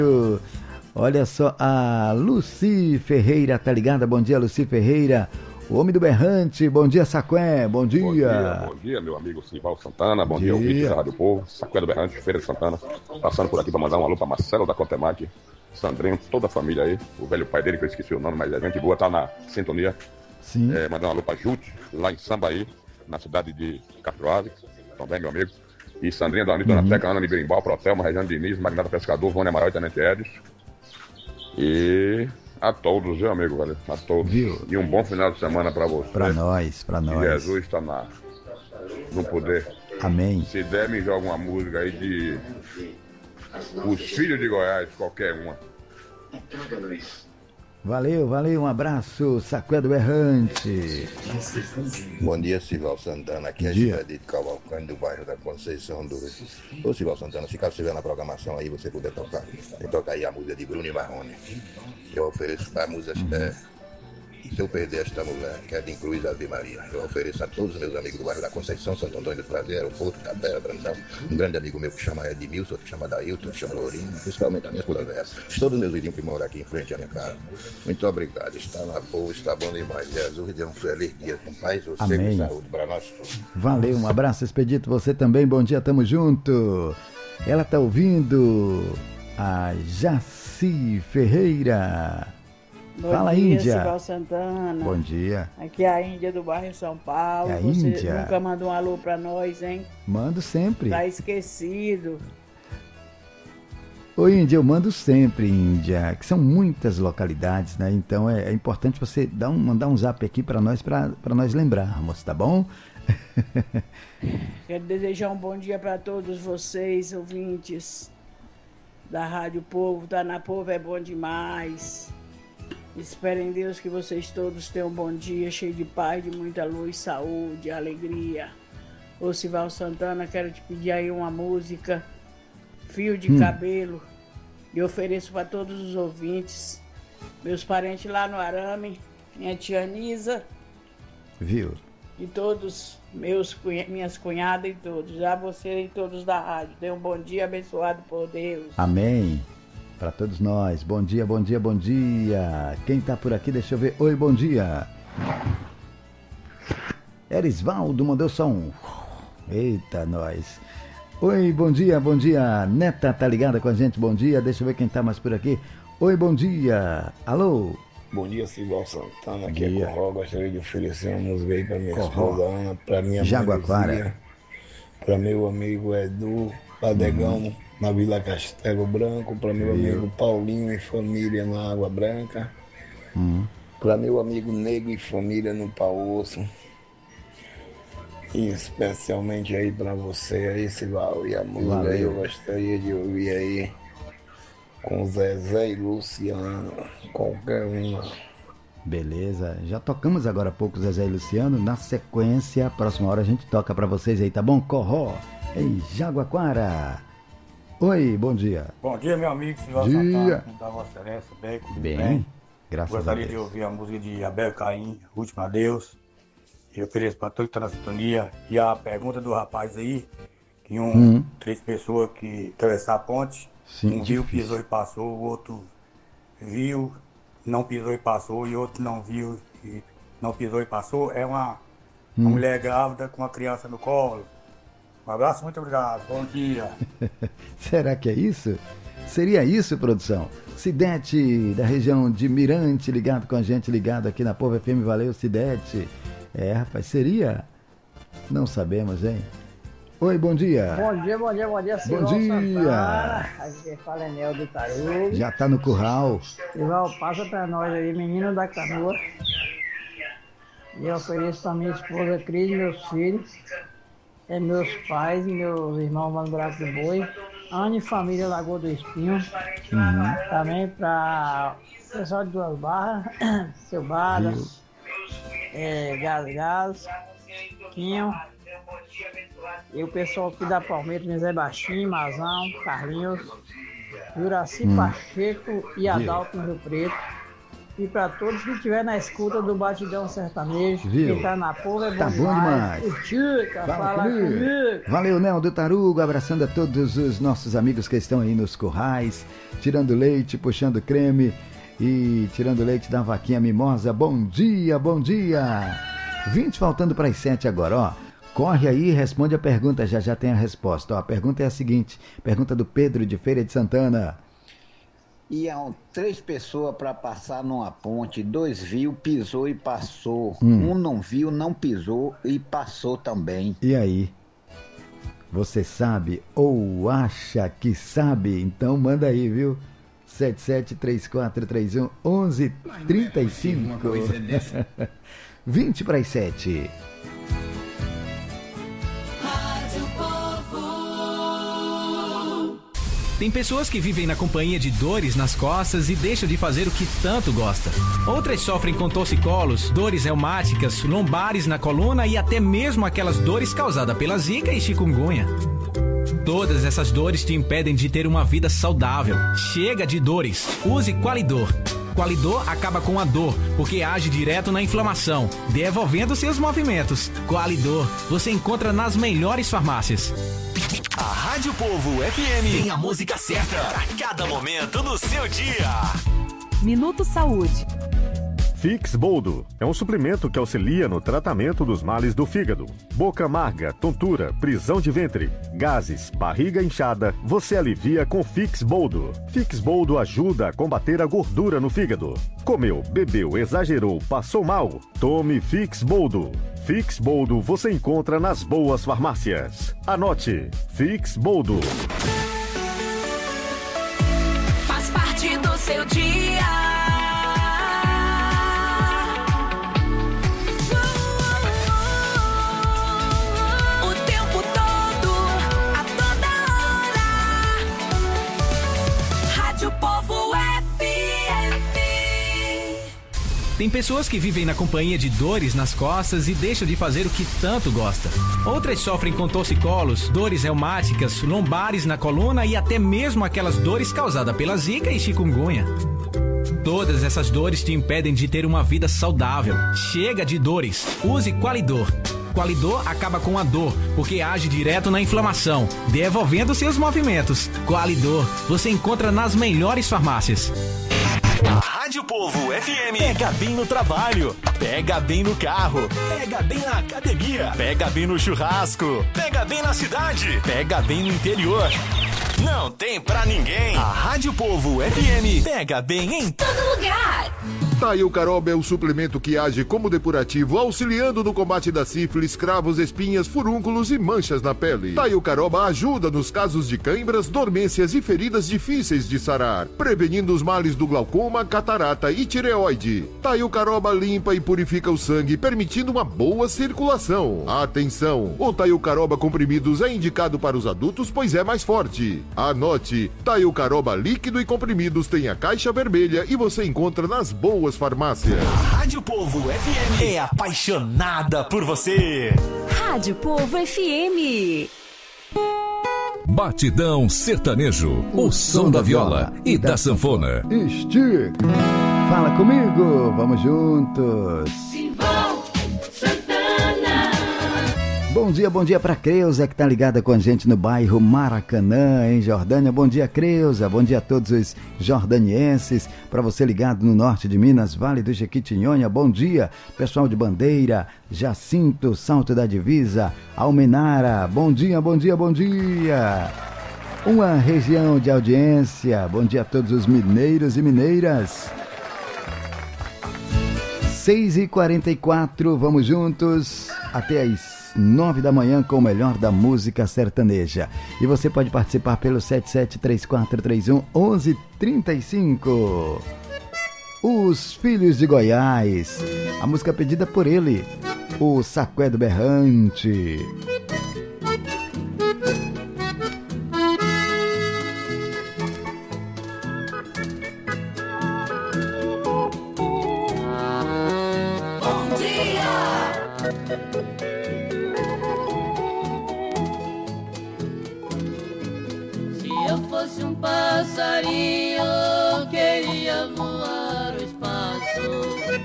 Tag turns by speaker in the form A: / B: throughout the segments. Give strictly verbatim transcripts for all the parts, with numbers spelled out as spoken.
A: Olha só, a Luci Ferreira tá ligada. Bom dia, Luci Ferreira. O homem do berrante. Bom dia, Saqué. Bom dia.
B: Bom dia, bom dia, meu amigo Sival Santana. Bom dia, dia ouvinte da Rádio Povo. Saqué do Berrante, Feira de Santana. Passando por aqui para mandar um alô para Marcelo da Contemac, Sandrinho, toda a família aí. O velho pai dele, que eu esqueci o nome, mas a gente boa, tá na sintonia.
A: Sim.
B: É, mandar um alô para Jute, lá em Sambaí, na cidade de Capiroave. Também, meu amigo. E Sandrinha, Dona Anitta, uhum. Dona Teca, Ana de Berimbau, Protelma, Regiane Diniz, Magnata Pescador, Vânia Amaral e Tenente Edis. E a todos, meu amigo, valeu, a todos.
A: Viu?
B: E um bom final de semana para você.
A: Para nós, para nós.
B: E Jesus está na, no poder.
A: Amém.
B: Se der, me joga uma música aí de Os Filhos de Goiás, qualquer uma.
A: Valeu, valeu, um abraço, Saqué do Berrante.
C: Bom dia, Sival Santana, aqui é Gilberto Cavalcante, do bairro da Conceição do... Ô, Sival Santana, se caso estiver na programação aí, você puder tocar, tem tocar aí a música de Bruno e Marrone. Eu ofereço a música, uhum. é, Se Eu Perder Esta Mulher, que é de Incluís Ave Maria. Eu ofereço a todos os meus amigos do bairro da Conceição, Santo Antônio do Prazer, Aeroporto, Capela, Brandão, um grande amigo meu que chama Edmilson, que chama Dailton, que chama Lourinho, principalmente a minha esposa Vera. Todos os meus vizinhos que moram aqui em frente à minha casa. Muito obrigado, está na boa, está bom demais. Jesus dê um feliz dia com paz, sossego e saúde para nós todos.
A: Valeu, um abraço, Expedito, você também, bom dia, tamo junto. Ela tá ouvindo a Jaci Ferreira.
D: Bom
A: Fala,
D: dia,
A: Índia.
D: Sival Santana.
A: Bom dia.
D: Aqui é a Índia do bairro São Paulo.
A: É a
D: Você
A: Índia.
D: nunca mandou um alô pra nós, hein?
A: Mando sempre.
D: Tá esquecido.
A: Ô, Índia, eu mando sempre, Índia, que são muitas localidades, né? Então é, é importante você dar um, mandar um zap aqui pra nós, pra, pra nós lembrarmos, tá bom?
D: Quero desejar um bom dia pra todos vocês, ouvintes da Rádio Povo. Tá na Povo é bom demais. Espero em Deus que vocês todos tenham um bom dia, cheio de paz, de muita luz, saúde, alegria. Ô, Sival Santana, quero te pedir aí uma música, Fio de hum. Cabelo, e ofereço para todos os ouvintes, meus parentes lá no Arame, minha tia Nisa,
A: viu?
D: E todos, meus, minhas cunhadas e todos, já você e todos da rádio. Tenham um bom dia abençoado por Deus.
A: Amém. Para todos nós, bom dia, bom dia, bom dia. Quem tá por aqui, deixa eu ver. Oi, bom dia. Erisvaldo mandou só um. Eita, nós. Oi, bom dia, bom dia. Neta tá ligada com a gente, bom dia. Deixa eu ver quem tá mais por aqui. Oi, bom dia. Alô.
E: Bom dia, Sival Santana. Aqui é Corró. Gostaria de oferecer uma música aí pra minha Corró. esposa Ana, pra minha
A: Jaguaquara,
E: pra meu amigo Edu Padegão. Hum. Na Vila Castelo Branco, para meu Viu? amigo Paulinho e família na Água Branca,
A: hum.
E: para meu amigo Nego e família no Pauoço, e especialmente aí para você aí, Sival, e a música aí eu gostaria de ouvir aí com Zezé e Luciano, qualquer uma.
A: Beleza, já tocamos agora há pouco Zezé e Luciano, na sequência, a próxima hora a gente toca para vocês aí, tá bom? Corró, em Jaguaquara. Oi, bom dia.
F: Bom dia, meu amigo Sival Santana, da Vossa Excelência, bem,
A: bem, bem, graças
F: Gostaria
A: a Deus.
F: Gostaria de ouvir a música de Abel Caim, Último Adeus, e eu ofereço para todos que estão na sintonia. E a pergunta do rapaz aí, que um, hum. três pessoas que atravessaram a ponte,
A: Sim,
F: um viu, pisou e passou, o outro viu, não pisou e passou, e outro não viu e não pisou e passou. É uma, hum. uma mulher grávida com uma criança no colo. Um abraço, muito obrigado, bom dia.
A: Será que é isso? Seria isso, produção? Cidete, da região de Mirante, ligado com a gente, ligado aqui na Povo F M, valeu, Cidete. É, rapaz, seria? Não sabemos, hein? Oi, bom dia.
G: Bom dia, bom dia, bom dia, Sival
A: Bom dia.
G: Santana. Aqui fala Enel do Itaú.
A: Já tá no curral.
G: Sival, passa pra nós aí, menino da canoa. E eu ofereço pra minha esposa Cris e meus filhos. É, meus pais e meus irmãos lá no Buraco do Boi, Ana e família Lagoa do Espinho,
A: uhum.
G: Também para o pessoal de Duas Barras, Seu Badas, é, Gás Gás, Quinho, e o pessoal aqui da Palmeiras, Zé Baixinho, Mazão, Carlinhos, Juraci hum. Pacheco e Adalto no Rio Preto. E para todos que estiver na escuta do Batidão Sertanejo,
A: Viu?
G: que tá na porra, é bom
A: Tá bom
G: demais.
A: demais.
G: O Tica,
A: Fala
G: fala
A: comigo.
G: comigo.
A: Valeu, Nel do Tarugo, abraçando a todos os nossos amigos que estão aí nos currais, tirando leite, puxando creme e tirando leite da vaquinha mimosa. Bom dia, bom dia. vinte faltando para as sete agora, ó. Corre aí e responde a pergunta, já já tem a resposta. Ó, a pergunta é a seguinte, pergunta do Pedro de Feira de Santana.
H: Iam três pessoas para passar numa ponte, dois viu, pisou e passou.
A: Hum.
H: Um não viu, não pisou e passou também.
A: E aí? Você sabe ou acha que sabe? Então manda aí, viu? sete sete três quatro três um um um três cinco. vinte para as sete.
I: Tem pessoas que vivem na companhia de dores nas costas e deixam de fazer o que tanto gosta. Outras sofrem com torcicolos, dores reumáticas, lombares na coluna e até mesmo aquelas dores causadas pela zika e chikungunya. Todas essas dores te impedem de ter uma vida saudável. Chega de dores. Use Qualidor. Qualidor acaba com a dor, porque age direto na inflamação, devolvendo seus movimentos. Qualidor, você encontra nas melhores farmácias.
J: A Rádio Povo F M tem a música certa para cada momento do seu dia.
K: Minuto Saúde.
L: Fix Boldo é um suplemento que auxilia no tratamento dos males do fígado. Boca amarga, tontura, prisão de ventre, gases, barriga inchada, você alivia com Fix Boldo. Fix Boldo ajuda a combater a gordura no fígado. Comeu, bebeu, exagerou, passou mal? Tome Fix Boldo. Fix Boldo você encontra nas boas farmácias. Anote, Fix Boldo.
M: Faz parte do seu dia.
I: Tem pessoas que vivem na companhia de dores nas costas e deixam de fazer o que tanto gosta. Outras sofrem com torcicolos, dores reumáticas, lombares na coluna e até mesmo aquelas dores causadas pela zika e chikungunya. Todas essas dores te impedem de ter uma vida saudável. Chega de dores. Use Qualidor. Qualidor acaba com a dor, porque age direto na inflamação, devolvendo seus movimentos. Qualidor, você encontra nas melhores farmácias.
J: A Rádio Povo F M pega bem no trabalho, pega bem no carro, pega bem na academia, pega bem no churrasco, pega bem na cidade, pega bem no interior. Não tem pra ninguém. A Rádio Povo F M pega bem em todo lugar.
N: Taiucaroba é o suplemento que age como depurativo, auxiliando no combate da sífilis, cravos, espinhas, furúnculos e manchas na pele. Taiucaroba ajuda nos casos de cãibras, dormências e feridas difíceis de sarar, prevenindo os males do glaucoma, catarata e tireoide. Taiucaroba limpa e purifica o sangue, permitindo uma boa circulação. Atenção! O Taiucaroba comprimidos é indicado para os adultos, pois é mais forte. Anote, Taiucaroba líquido e comprimidos tem a caixa vermelha e você encontra nas boas farmácias.
J: A Rádio Povo F M é apaixonada por você.
K: Rádio Povo F M.
O: Batidão Sertanejo, o, o som da viola e da sanfona.
A: Estica. Fala comigo, vamos juntos.
M: Simão Santana.
A: Bom dia, bom dia pra Creuza, que tá ligada com a gente no bairro Maracanã, em Jordânia. Bom dia, Creuza. Bom dia a todos os jordanienses. Pra você ligado no norte de Minas, Vale do Jequitinhonha. Bom dia, pessoal de Bandeira, Jacinto, Salto da Divisa, Almenara. Bom dia, bom dia, bom dia. Uma região de audiência. Bom dia a todos os mineiros e mineiras. seis e quarenta e quatro, vamos juntos até as nove da manhã com o melhor da música sertaneja. E você pode participar pelo sete sete três quatro três um um um três cinco. Os Filhos de Goiás, a música pedida por ele, o Saqué do Berrante.
P: Passarinho, queria voar o espaço.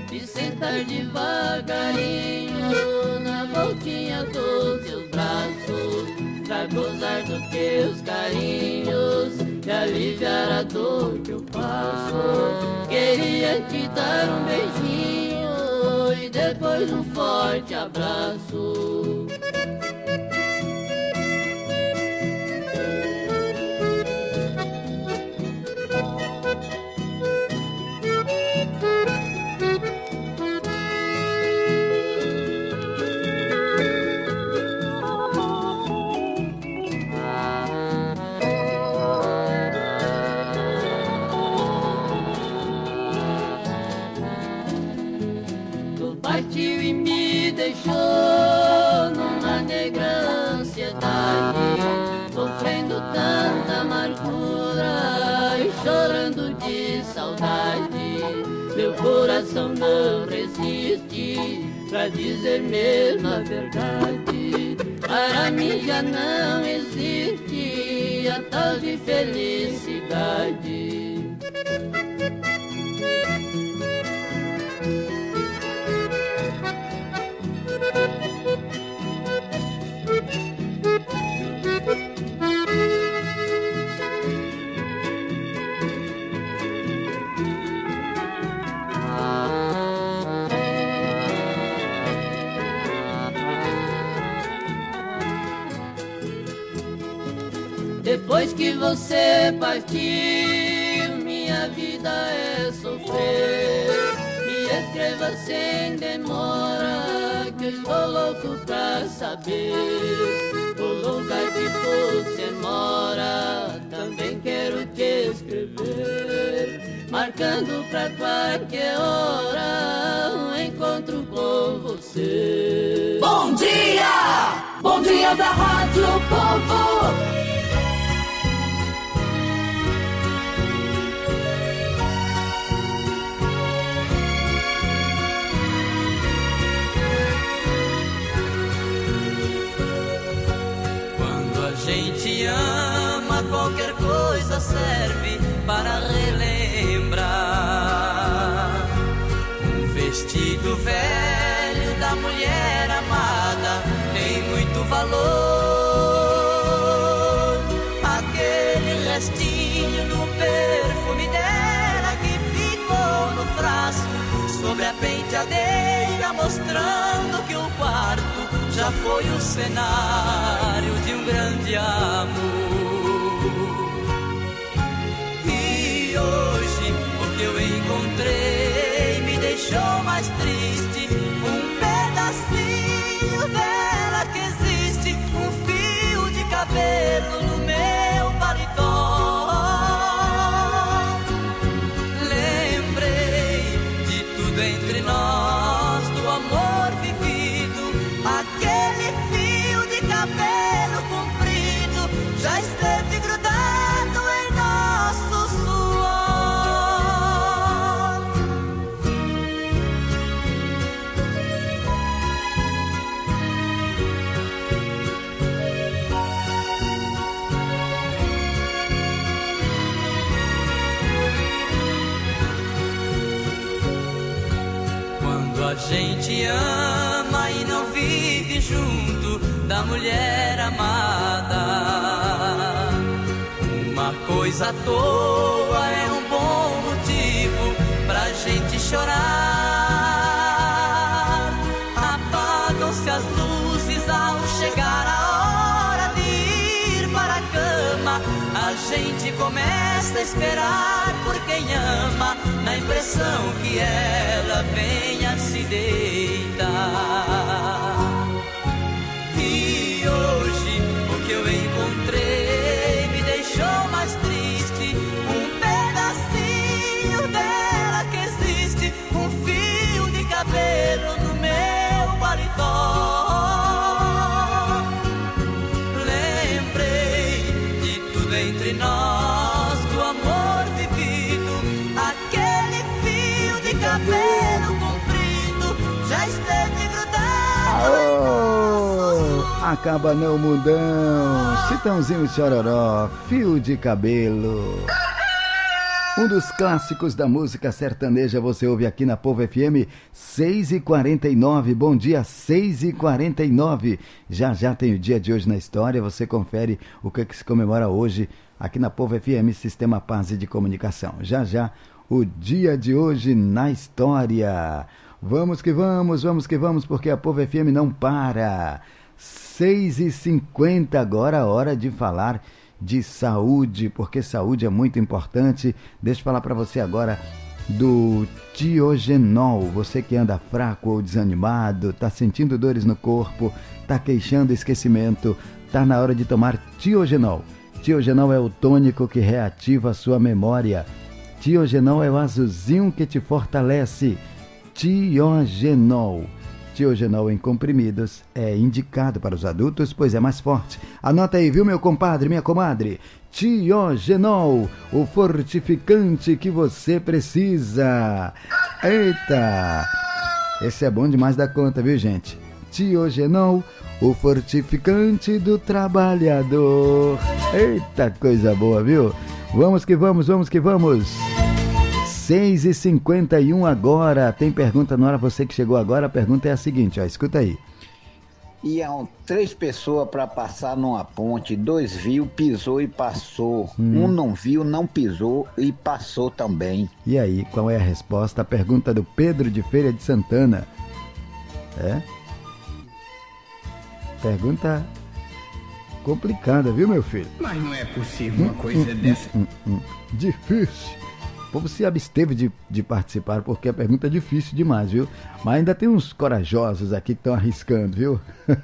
P: de sentar devagarinho na voltinha dos seus braços, pra gozar dos teus carinhos e aliviar a dor que eu passo. Queria te dar um beijinho e depois um forte abraço. Partiu e me deixou numa negra ansiedade, sofrendo tanta amargura e chorando de saudade. Meu coração não resiste pra dizer mesmo a verdade. Para mim já não existe a tal de felicidade. Depois que você partiu, minha vida é sofrer. Me escreva sem demora, que eu estou louco pra saber o lugar que você mora. Também quero te escrever, marcando pra qualquer hora um encontro com você.
M: Bom dia! Bom dia da Rádio Povo!
P: A gente ama, qualquer coisa serve para relembrar. Um vestido velho da mulher amada tem muito valor. Aquele restinho do perfume dela que ficou no frasco sobre a penteadeira, mostrando que o quarto já foi o cenário de um grande amor. E hoje o que eu encontrei me deixou mais triste. Um pedacinho dela que existe, um fio de cabelo no meu paletó. Lembrei de tudo entre nós, do amor vivido. Aquele fio de cabelo comprido já esteve grudado em nosso suor. Quando a gente ama e não vive junto da mulher amada, uma coisa à toa é um bom motivo pra gente chorar. Apagam-se as luzes ao chegar a hora de ir para a cama. A gente começa a esperar por quem ama, na impressão que ela venha se deitar. E hoje o que eu encontrei me deixou mais triste. Um pedacinho dela que existe, um fio de cabelo no meu paletó. Lembrei de tudo entre nós, do amor vivido. Aquele fio de cabelo comprido já esteve grudado.
A: Oh, acaba não, mundão. Chitãozinho Chororó, fio de cabelo. Um dos clássicos da música sertaneja você ouve aqui na Povo F M, seis e quarenta e nove. Bom dia, seis e quarenta e nove. Já já tem o dia de hoje na história. Você confere o que, que se comemora hoje aqui na Povo F M, Sistema Paz de Comunicação. Já já o dia de hoje na história. Vamos que vamos, vamos que vamos, porque a Povo F M não para. seis e cinquenta agora, hora de falar de saúde, porque saúde é muito importante. Deixa eu falar para você agora do Tiogenol. Você que anda fraco ou desanimado, tá sentindo dores no corpo, tá queixando esquecimento, tá na hora de tomar Tiogenol. Tiogenol é o tônico que reativa a sua memória. Tiogenol é o azulzinho que te fortalece. Tiogenol. Tiogenol em comprimidos é indicado para os adultos, pois é mais forte. Anota aí, viu, meu compadre, minha comadre? Tiogenol, o fortificante que você precisa. Eita! Esse é bom demais da conta, viu, gente? Tiogenol, o fortificante do trabalhador. Eita, coisa boa, viu? Vamos que vamos, vamos que vamos. seis e cinquenta e um agora. Tem pergunta na hora, você que chegou agora, a pergunta é a seguinte, ó, escuta aí.
H: Iam três pessoas para passar numa ponte, dois viu, pisou e passou. Hum. Um não viu, não pisou e passou também.
A: E aí, qual é a resposta? A pergunta do Pedro de Feira de Santana. É? Pergunta complicada, viu, meu filho?
Q: Mas não é possível uma coisa
A: hum,
Q: dessa.
A: Hum, hum, hum. Difícil. O povo se absteve de, de participar porque a pergunta é difícil demais, viu? Mas ainda tem uns corajosos aqui que estão arriscando, viu?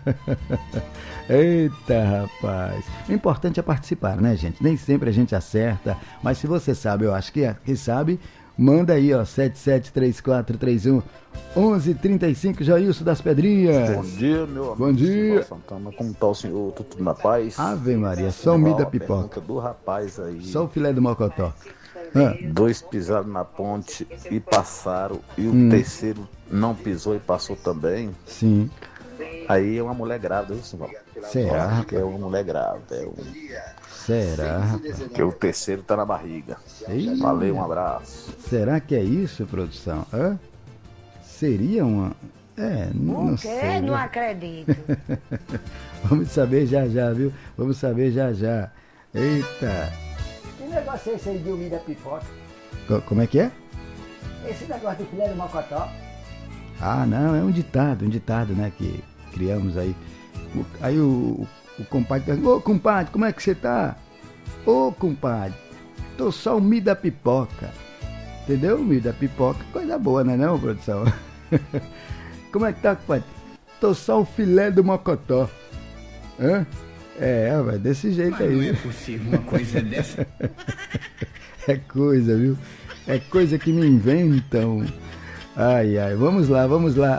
A: Eita, rapaz. O importante é participar, né, gente? Nem sempre a gente acerta, mas se você sabe, eu acho que, que sabe, manda aí, ó, sete sete três quatro três um, onze trinta e cinco, Jailson das Pedrinhas.
R: Bom dia, meu amigo.
A: Bom dia.
R: Santana, como tá o senhor? Tudo na paz?
A: Ave Maria, só o milho da pipoca.
R: Do rapaz aí.
A: Só o filé do mocotó.
R: Ah. Dois pisaram na ponte e passaram, e o hum. terceiro não pisou e passou também.
A: Sim.
R: Aí é uma mulher grávida, isso não?
A: Será?
R: Acho que é uma mulher grávida. É um...
A: Será, rapaz?
R: Porque o terceiro tá na barriga.
A: Ei.
R: Valeu, um abraço.
A: Será que é isso, produção? Hã? Seria uma... É, não, não sei.
S: Não acredito.
A: Vamos saber já já, viu? Vamos saber já já. Eita.
T: Que negócio é esse aí de ouvir da pipoca?
A: Como é que é?
T: Esse negócio do filé do mocotó.
A: Ah, não, é um ditado, um ditado, né, que criamos aí. O, aí o, o, o compadre pergunta, ô compadre, como é que você tá? Ô compadre, tô só o milho da pipoca. Entendeu? O milho da pipoca, coisa boa, não é não, produção? Como é que tá, compadre? Tô só o filé do mocotó. Hã? É, vai desse jeito.
Q: Mas
A: aí.
Q: Não é possível uma coisa dessa.
A: É coisa, viu? É coisa que me inventam. Ai, ai, vamos lá, vamos lá.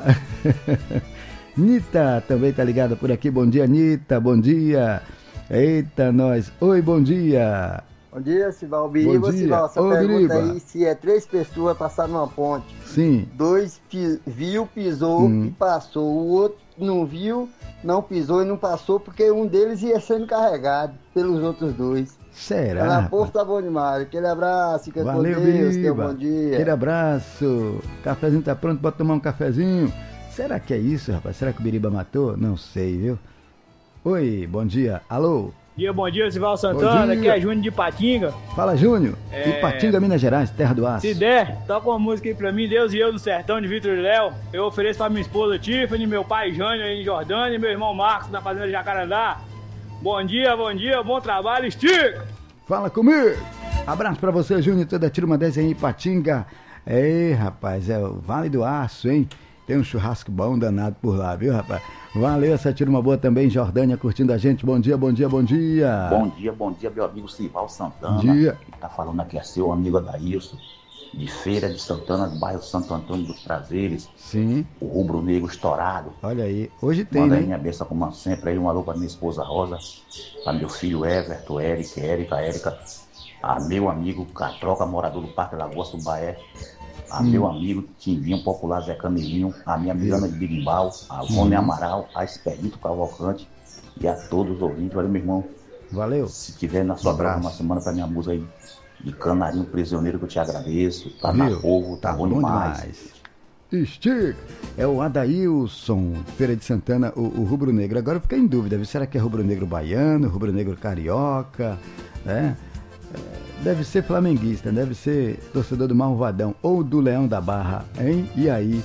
A: Nita também tá ligada por aqui. Bom dia, Nita, bom dia. Eita, nós. Oi, bom dia.
U: Bom dia, Sival Biriba. Sival, essa
A: Ô,
U: pergunta
A: Biriba.
U: aí, se é três pessoas passaram numa ponte.
A: Sim.
U: Dois pi- viu, pisou
A: Hum.
U: e passou. O outro não viu, não pisou e não passou, porque um deles ia sendo carregado pelos outros dois.
A: Será?
U: Na povo tá bom demais. Aquele abraço, fica
A: Valeu,
U: com Deus,
A: Biriba.
U: teu bom dia.
A: Aquele abraço. O cafezinho tá pronto pra tomar um cafezinho. Será que é isso, rapaz? Será que o Biriba matou? Não sei, viu? Oi, bom dia. Alô?
V: Dia, bom dia, Sival Santana, aqui é Júnior de Patinga.
A: Fala, Júnior.
V: É...
A: Ipatinga, Minas Gerais, terra do aço.
V: Se der, toca uma música aí pra mim, Deus e eu no sertão de Vitor e Léo. Eu ofereço pra minha esposa Tiffany, meu pai Jânio aí em Jordânia e meu irmão Marcos na fazenda Jacarandá. Bom dia, bom dia, bom trabalho, estica!
A: Fala comigo! Abraço pra você, Júnior, toda a turma dez em Ipatinga. Ei, rapaz, é o Vale do Aço, hein? Tem um churrasco bom danado por lá, viu, rapaz? Valeu, essa turma boa também, Jordânia, curtindo a gente. Bom dia, bom dia, bom dia.
W: Bom dia, bom dia, meu amigo Sival Santana.
A: Bom dia.
W: Que tá falando aqui é seu amigo Adailson, de Feira de Santana, do bairro Santo Antônio dos Prazeres.
A: Sim.
W: O rubro negro estourado.
A: Olha aí, hoje tem,
W: Manda
A: né?
W: aí minha bênção, como sempre, aí um alô pra minha esposa Rosa, pra meu filho Everton, Eric, Érica, Érica, a meu amigo Catroca, morador do Parque Lagoas do Baé, a
A: Hum.
W: meu amigo Timbinho Popular Zé Camelinho, a minha amiga Ana de Birimbau, a Rony
A: Hum.
W: Amaral, a Expedito Cavalcante e a todos os ouvintes. Valeu, meu irmão.
A: Valeu.
W: Se tiver na sua
A: Um abraço.
W: próxima semana pra minha música aí, de Canarinho Prisioneiro, que eu te agradeço. Tá
A: Viu?
W: na povo, tá,
A: Tá
W: bom,
A: bom
W: demais.
A: demais. Estica. É o Adailson, Feira de Santana, o, o rubro-negro. Agora eu fiquei em dúvida, viu? Será que é rubro-negro baiano, rubro-negro carioca, né? Deve ser flamenguista, deve ser torcedor do Malvadão ou do Leão da Barra, hein? E aí?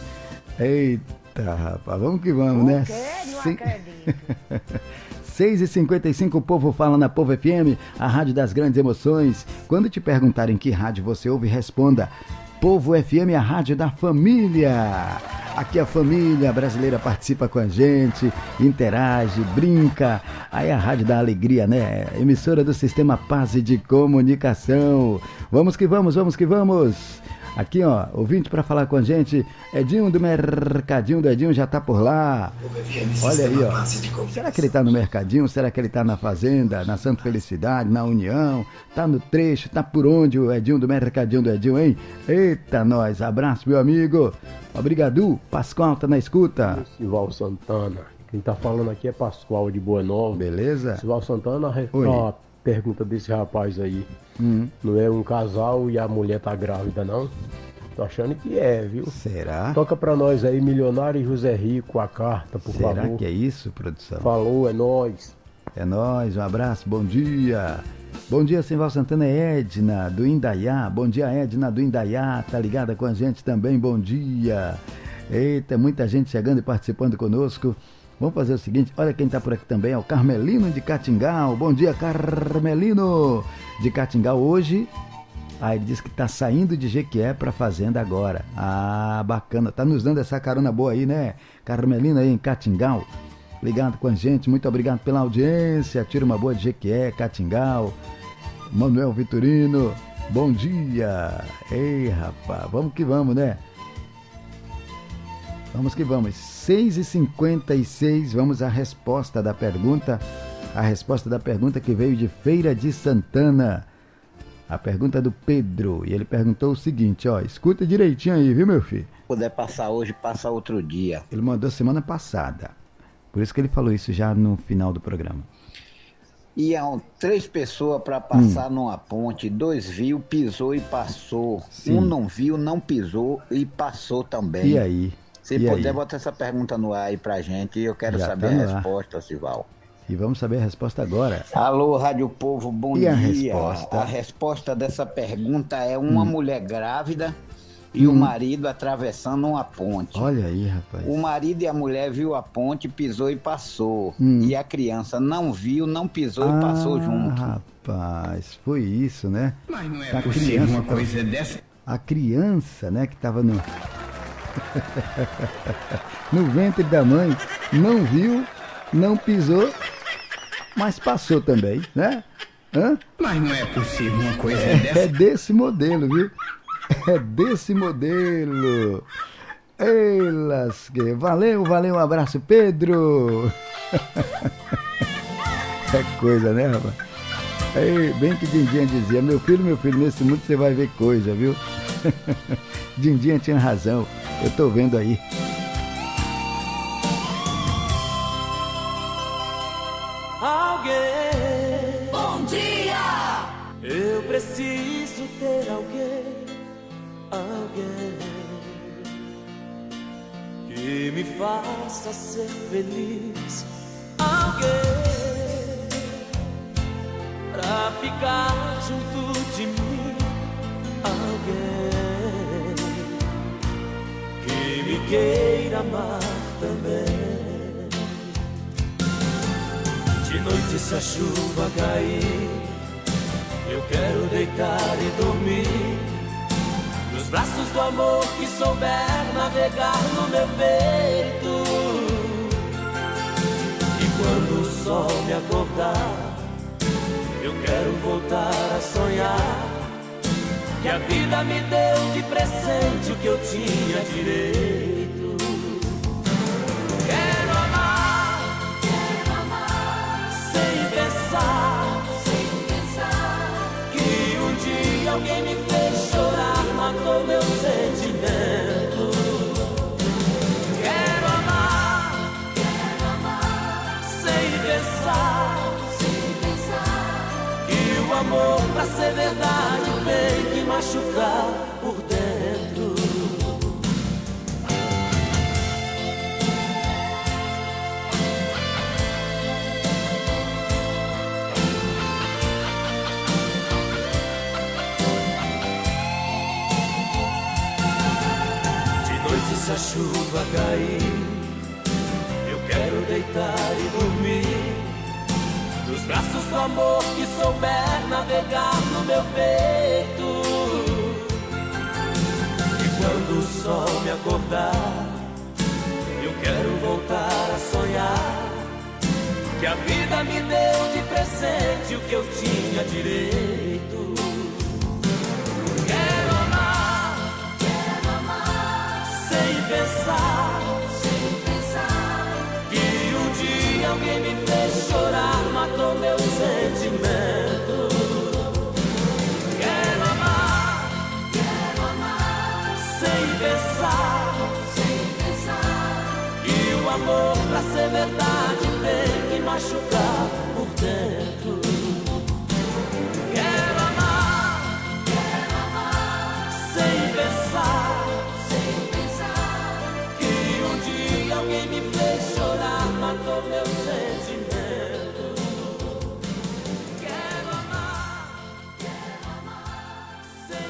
A: Eita, rapaz, vamos que vamos, né?
B: Não
A: Sim.
B: acredito.
A: seis e cinquenta e cinco, o Povo fala na Povo F M, a rádio das grandes emoções. Quando te perguntarem que rádio você ouve, responda: Povo F M, a rádio da família. Aqui a família brasileira participa com a gente, interage, brinca. Aí a rádio da alegria, né? Emissora do Sistema Paz de Comunicação. Vamos que vamos, vamos que vamos. Aqui, ó, ouvinte para falar com a gente, Edinho do Mercadinho do Edinho já tá por lá. Olha aí, ó. Será que ele tá no Mercadinho? Será que ele tá na Fazenda, na Santa Felicidade, na União? Tá no trecho? Tá por onde o Edinho do Mercadinho do Edinho, hein? Eita, nós. Abraço, meu amigo. Obrigado. Pascoal tá na escuta.
C: Sival Santana. Quem tá falando aqui é Pascoal de Boa Nova.
A: Beleza?
C: Sival Santana,
A: Oi.
C: a pergunta desse rapaz aí.
A: Hum.
C: Não é um casal e a mulher tá grávida, não? Tô achando que é, viu?
A: Será?
C: Toca pra nós aí, Milionário e José Rico, a carta, por
A: Será
C: favor.
A: que é isso, produção?
C: Falou, é nóis.
A: É nóis, um abraço, bom dia. Bom dia, Simval Santana, é Edna, do Indaiá. Bom dia, Edna, do Indaiá, tá ligada com a gente também, bom dia. Eita, muita gente chegando e participando conosco. Vamos fazer o seguinte, olha quem tá por aqui também, é o Carmelino de Catingal. Bom dia, Carmelino de Catingal. Hoje, ah, ele disse que tá saindo de Jequié pra fazenda agora. Ah, bacana, tá nos dando essa carona boa aí, né? Carmelino aí em Catingal, ligado com a gente, muito obrigado pela audiência. Tira uma boa de Jequié, Catingal. Manuel Vitorino, bom dia. Ei, rapaz, vamos que vamos, né? Vamos que vamos, seis e cinquenta e seis, vamos à resposta da pergunta, a resposta da pergunta que veio de Feira de Santana, a pergunta do Pedro, e ele perguntou o seguinte, ó, escuta direitinho aí, viu, meu filho?
H: Se puder passar hoje, passa outro dia.
A: Ele mandou semana passada, por isso que ele falou isso já no final do programa.
H: Iam três pessoas para passar
A: hum.
H: numa ponte, dois viu, pisou e passou.
A: Sim.
H: Um não viu, não pisou e passou também.
A: E aí?
H: Se
A: e
H: puder,
A: aí?
H: botar essa pergunta no ar aí pra gente, eu quero
A: Já
H: saber
A: tá no
H: a
A: ar.
H: resposta, Sival.
A: E vamos saber a resposta agora.
H: Alô, Rádio Povo, bom
A: E
H: dia.
A: a resposta?
H: A resposta dessa pergunta é uma
A: Hum.
H: mulher grávida e
A: Hum.
H: o marido atravessando uma ponte.
A: Olha aí, rapaz.
H: O marido e a mulher viu a ponte, pisou e passou.
A: Hum.
H: E a criança não viu, não pisou e passou junto.
A: Rapaz, foi isso, né?
Q: Mas não é
A: A
Q: possível
A: criança
Q: uma
A: tava-
Q: coisa dessa.
A: A criança, né, que estava no... no ventre da mãe, não viu, não pisou, mas passou também, né? Hã?
Q: Mas não é possível uma coisa
A: É,
Q: dessa.
A: é desse modelo, viu? É desse modelo. Ei, lasque. Valeu, valeu, um abraço, Pedro. É coisa, né, rapaz? Ei, bem que Dindinha dizia, meu filho, meu filho, nesse mundo você vai ver coisa, viu? Dindinha tinha razão, eu tô vendo aí.
M: Alguém.
P: Bom dia!
M: Eu preciso ter alguém, alguém que me faça ser feliz, alguém pra ficar junto de mim, alguém que me queira amar também. De noite se a chuva cair, eu quero deitar e dormir nos braços do amor que souber navegar no meu peito. E quando o sol me acordar, eu quero voltar a sonhar que a vida me deu de presente o que eu tinha direito. Quero amar, quero amar, sem pensar, sem pensar que um dia alguém me fez chorar, matou meu sentimento. Quero amar, quero amar, sem pensar, sem pensar que o amor pra ser verdade se a chuva cair, eu quero deitar e dormir nos braços do amor que souber navegar no meu peito. E quando o sol me acordar, eu quero voltar a sonhar que a vida me deu de presente o que eu tinha direito. Quero amar, quero amar, sem pensar, sem pensar que um dia alguém me fez chorar, matou meu sentimento. Quero amar, quero amar, sem pensar, sem pensar que o amor pra ser verdade tem que machucar por dentro. Quero amar, quero amar, sem pensar, sem pensar que um dia alguém me fez chorar, matou meu sentimento. Quero amar, quero amar,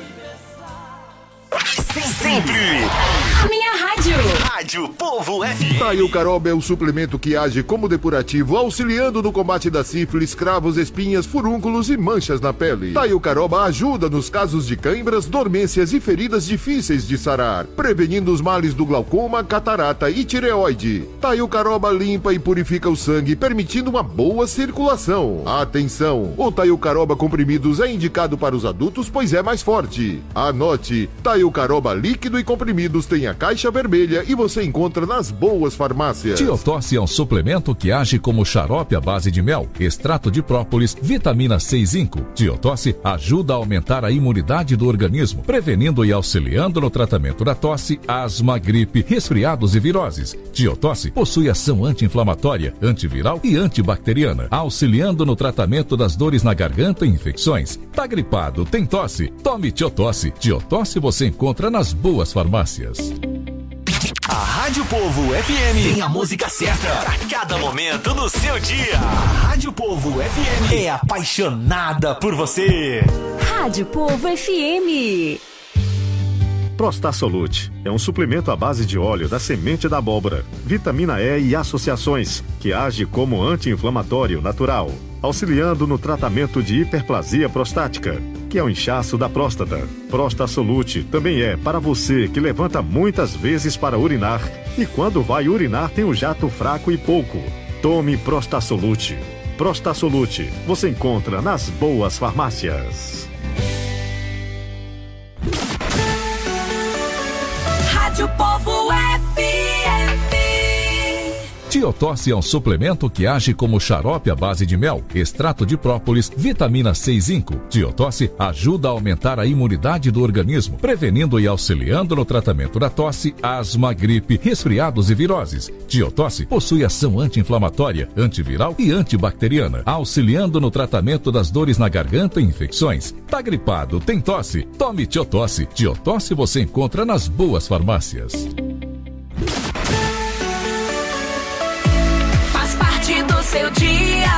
M: sem pensar.
J: Sempre
K: A minha rádio.
J: Rádio Povo F M.
N: Taio Caroba é o suplemento que age como depurativo, auxiliando no combate da sífilis, cravos, espinhas, furúnculos e manchas na pele. Taio Caroba ajuda nos casos de cãibras, dormências e feridas difíceis de sarar, prevenindo os males do glaucoma, catarata e tireoide. Taio Caroba limpa e purifica o sangue, permitindo uma boa circulação. Atenção! O Taio Caroba comprimidos é indicado para os adultos, pois é mais forte. Anote: Taio Caroba líquido e comprimidos tem a caixa vermelha e você encontra nas boas farmácias.
O: Tiotosse é um suplemento que age como xarope à base de mel, extrato de própolis, vitamina C e zinco. Tiotosse ajuda a aumentar a imunidade do organismo, prevenindo e auxiliando no tratamento da tosse, asma, gripe, resfriados e viroses. Tiotosse possui ação anti-inflamatória, antiviral e antibacteriana, auxiliando no tratamento das dores na garganta e infecções. Tá gripado, tem tosse? Tome Tiotosse. Tiotosse você encontra nas boas farmácias.
J: A Rádio Povo F M tem a música certa pra cada momento do seu dia. A Rádio Povo F M é apaixonada por você.
K: Rádio Povo F M.
L: Prostasolute é um suplemento à base de óleo da semente da abóbora, vitamina E e associações, que age como anti-inflamatório natural, auxiliando no tratamento de hiperplasia prostática, que é o inchaço da próstata. Prostasolute também é para você que levanta muitas vezes para urinar e quando vai urinar tem um jato fraco e pouco. Tome Prostasolute. Prostasolute você encontra nas boas farmácias.
K: Rádio Povo F M.
O: Tiotosse é um suplemento que age como xarope à base de mel, extrato de própolis, vitamina C e zinco. Tiotosse ajuda a aumentar a imunidade do organismo, prevenindo e auxiliando no tratamento da tosse, asma, gripe, resfriados e viroses. Tiotosse possui ação anti-inflamatória, antiviral e antibacteriana, auxiliando no tratamento das dores na garganta e infecções. Tá gripado, tem tosse? Tome Tiotosse. Tiotosse você encontra nas boas farmácias.
K: Do seu dia.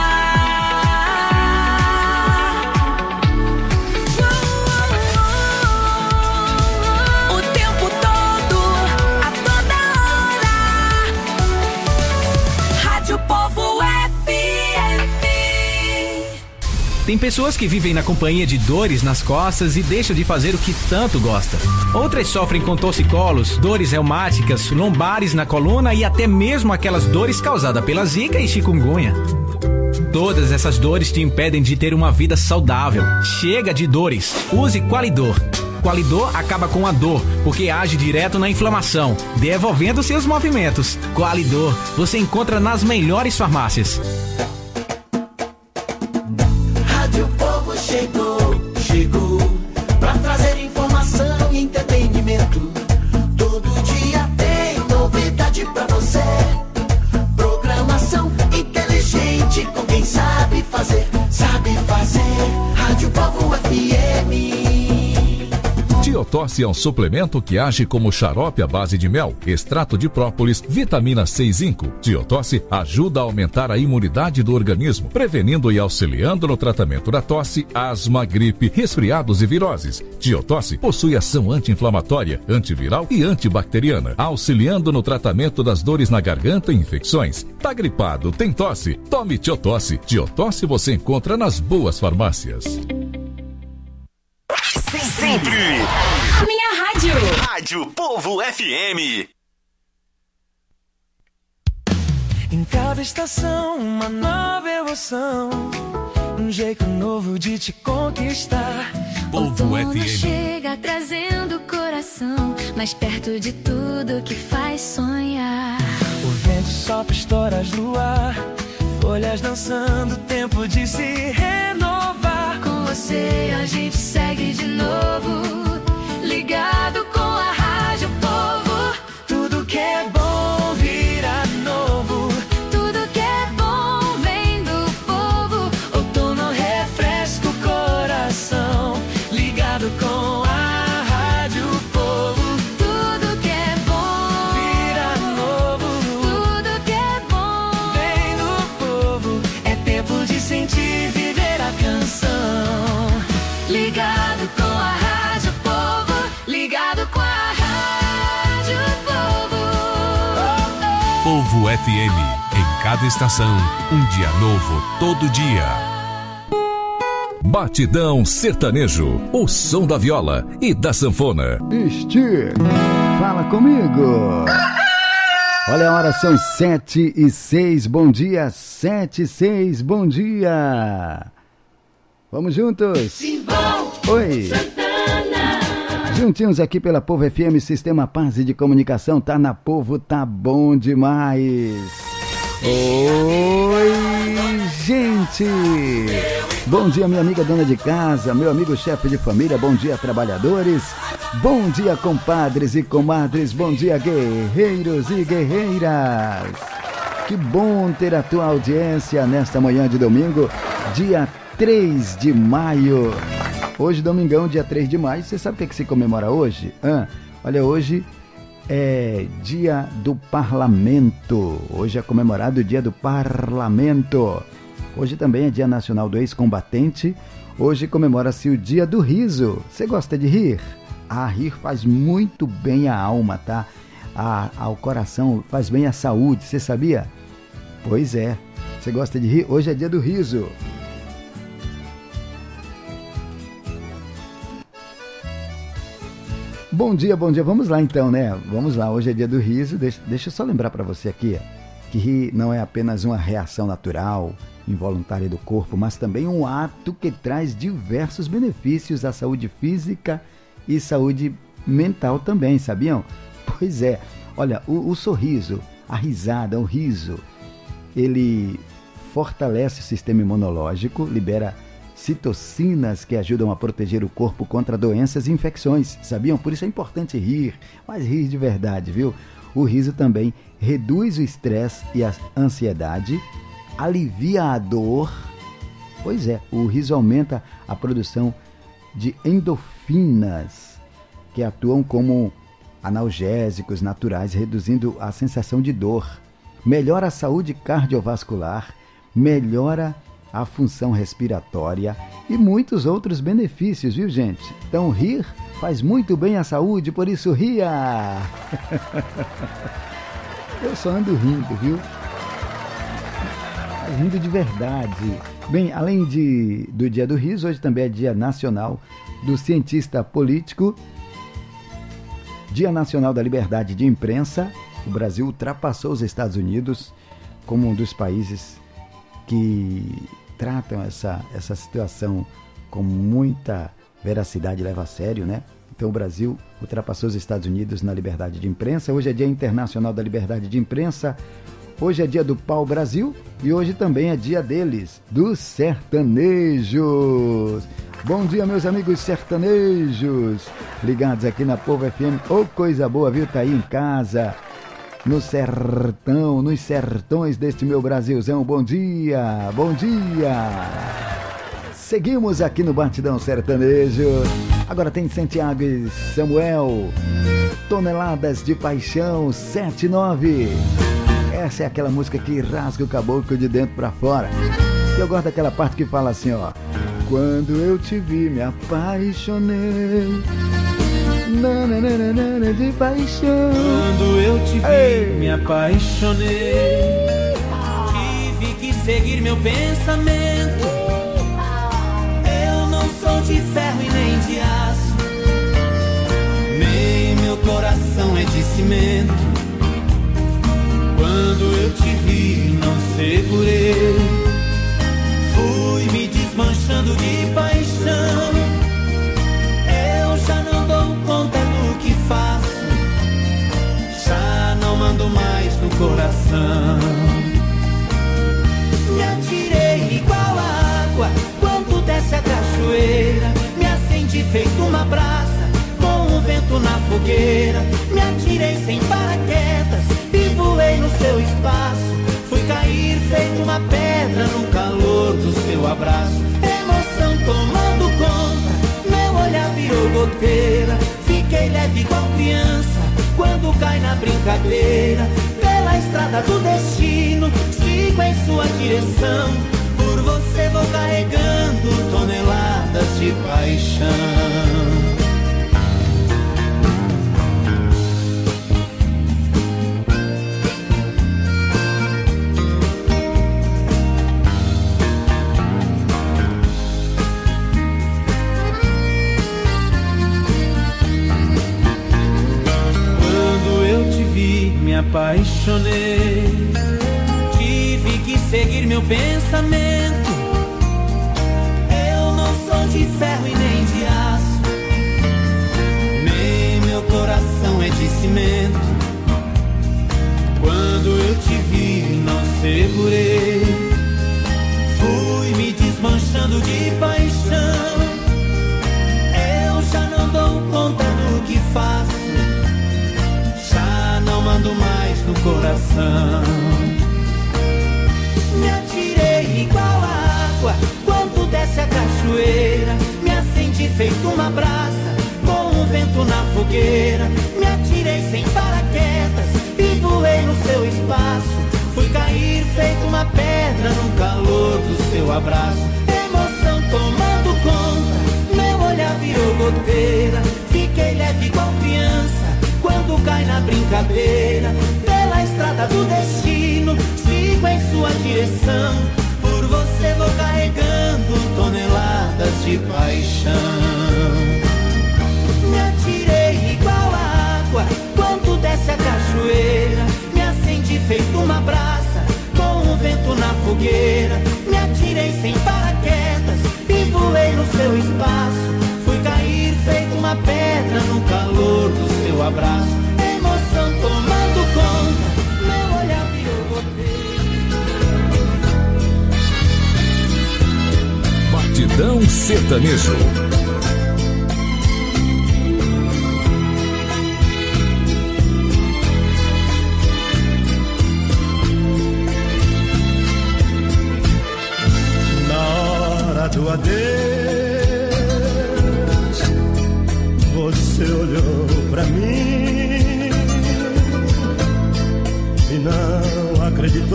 K: O tempo todo, a toda hora. Rádio Povo F M.
I: Tem pessoas que vivem na companhia de dores nas costas e deixam de fazer o que tanto gosta. Outras sofrem com torcicolos, dores reumáticas, lombares na coluna e até mesmo aquelas dores causadas pela zika e chikungunya. Todas essas dores te impedem de ter uma vida saudável. Chega de dores. Use Qualidor. Qualidor acaba com a dor, porque age direto na inflamação, devolvendo seus movimentos. Qualidor, você encontra nas melhores farmácias.
M: Rádio Povo chegou, chegou pra trazer informação e entretenimento. Todo dia tem novidade pra você. Programação inteligente com quem sabe fazer, sabe fazer. Rádio Povo F M.
O: Tiotosse é um suplemento que age como xarope à base de mel, extrato de própolis, vitamina C e zinco. Tiotosse ajuda a aumentar a imunidade do organismo, prevenindo e auxiliando no tratamento da tosse, asma, gripe, resfriados e viroses. Tiotosse possui ação anti-inflamatória, antiviral e antibacteriana, auxiliando no tratamento das dores na garganta e infecções. Tá gripado, tem tosse? Tome Tiotosse. Tiotosse você encontra nas boas farmácias.
J: Sempre.
K: A minha rádio.
J: Rádio Povo F M.
M: Em cada estação, uma nova emoção. Um jeito novo de te conquistar.
K: Povo F M chega trazendo o coração mais perto de tudo que faz sonhar.
M: O vento sopra histórias no ar, folhas dançando, tempo de se renovar.
K: Com você a gente segue de novo, ligado com a Rádio Povo.
M: Tudo que é bom vira novo.
K: Tudo que é bom vem do povo.
M: Outono refresca o coração, ligado com a Rádio Povo.
K: Tudo que é bom
M: vira novo.
K: Tudo que é bom
M: vem do povo. É tempo de sentir, viver a canção.
K: Ligado com a Rádio Povo, ligado com a Rádio Povo.
B: Povo F M, em cada estação, um dia novo, todo dia.
O: Batidão Sertanejo, o som da viola e da sanfona.
A: Este, fala comigo. Olha a hora, são sete e seis, bom dia, sete e seis, bom dia. Vamos juntos?
K: Simbom,
A: oi.
K: Santana.
A: Juntinhos aqui pela Povo F M, Sistema Paz de Comunicação, tá na Povo, tá bom demais. Oi, gente. Bom dia, minha amiga dona de casa, meu amigo chefe de família, bom dia, trabalhadores. Bom dia, compadres e comadres, bom dia, guerreiros e guerreiras. Que bom ter a tua audiência nesta manhã de domingo, dia três de maio. Hoje, domingão, dia três de maio. Você sabe o que, é que se comemora hoje? Ah, olha, hoje é dia do parlamento. Hoje é comemorado o dia do parlamento. Hoje também é dia nacional do ex-combatente. Hoje comemora-se o dia do riso. Você gosta de rir? Ah, rir faz muito bem à alma, tá? A, ao coração, faz bem à saúde. Você sabia? Pois é. Você gosta de rir? Hoje é dia do riso. Bom dia, bom dia. Vamos lá então, né? Vamos lá, hoje é dia do riso. Deixa, deixa eu só lembrar para você aqui que rir não é apenas uma reação natural, involuntária do corpo, mas também um ato que traz diversos benefícios à saúde física e saúde mental também, sabiam? Pois é. Olha, o, o sorriso, a risada, o riso, ele fortalece o sistema imunológico, libera citocinas que ajudam a proteger o corpo contra doenças e infecções, sabiam? Por isso é importante rir, mas rir de verdade, viu? O riso também reduz o estresse e a ansiedade, alivia a dor. Pois é, o riso aumenta a produção de endorfinas, que atuam como analgésicos naturais, reduzindo a sensação de dor. Melhora a saúde cardiovascular, melhora a função respiratória e muitos outros benefícios, viu, gente? Então, rir faz muito bem à saúde, por isso ria! Eu só ando rindo, viu? Rindo de verdade. Bem, além de, do Dia do Riso, hoje também é Dia Nacional do Cientista Político, Dia Nacional da Liberdade de Imprensa. O Brasil ultrapassou os Estados Unidos como um dos países que tratam essa, essa situação com muita veracidade, leva a sério, né? Então o Brasil ultrapassou os Estados Unidos na liberdade de imprensa. Hoje é Dia Internacional da Liberdade de Imprensa. Hoje é dia do pau-brasil e hoje também é dia deles, dos sertanejos. Bom dia, meus amigos sertanejos, ligados aqui na Povo F M. Ô, oh, coisa boa, viu? Tá aí em casa, no sertão, nos sertões deste meu Brasilzão. Bom dia, bom dia. Seguimos aqui no Batidão Sertanejo. Agora tem Santiago e Samuel, Toneladas de Paixão, sete nove. Essa é aquela música que rasga o caboclo de dentro pra fora. E eu gosto daquela parte que fala assim, ó. Quando eu te vi, me apaixonei. Nananana de paixão.
D: Quando eu te vi, Ei. me apaixonei. Tive que seguir meu pensamento. Eu não sou de ferro e nem de aço, nem meu coração é de cimento. Quando eu te vi, não segurei. Fui me desmanchando de paixão. Eu já não dou conta do que faço, já não mando mais no coração. Me atirei igual a água quando desce a cachoeira. Me acendi feito uma brasa com o vento na fogueira. Me atirei sem paraquedas e voei no seu espaço. Fui cair feito uma pedra no calor do seu abraço. Emoção tomando conta, meu olhar virou goteira. Fiquei leve igual criança quando cai na brincadeira. Pela estrada do destino, sigo em sua direção. Por você vou carregando toneladas de paixão. Me apaixonei, tive que seguir meu pensamento. Eu não sou de ferro e nem de aço, nem meu coração é de cimento. Quando eu te vi, não segurei. Fui me desmanchando de paixão. Eu já não dou conta do que faço, não mando mais no coração. Me atirei igual a água quando desce a cachoeira. Me acendi feito uma brasa com o vento na fogueira. Me atirei sem paraquedas e voei no seu espaço. Fui cair feito uma pedra no calor do seu abraço. Emoção tomando conta, meu olhar virou goteira. Fiquei leve igual criança quando cai na brincadeira. Pela estrada do destino, sigo em sua direção. Por você vou carregando toneladas de paixão. Me atirei igual a água quando desce a cachoeira. Me acendi feito uma brasa com o vento na fogueira. Me atirei sem paraquedas e voei no seu espaço. Fui cair feito uma pedra no calor do seu abraço. Emoção tomando conta, meu olhar virou goteira.
O: Batidão sertanejo.
E: Na hora do adeus, você olhou pra mim e não acreditou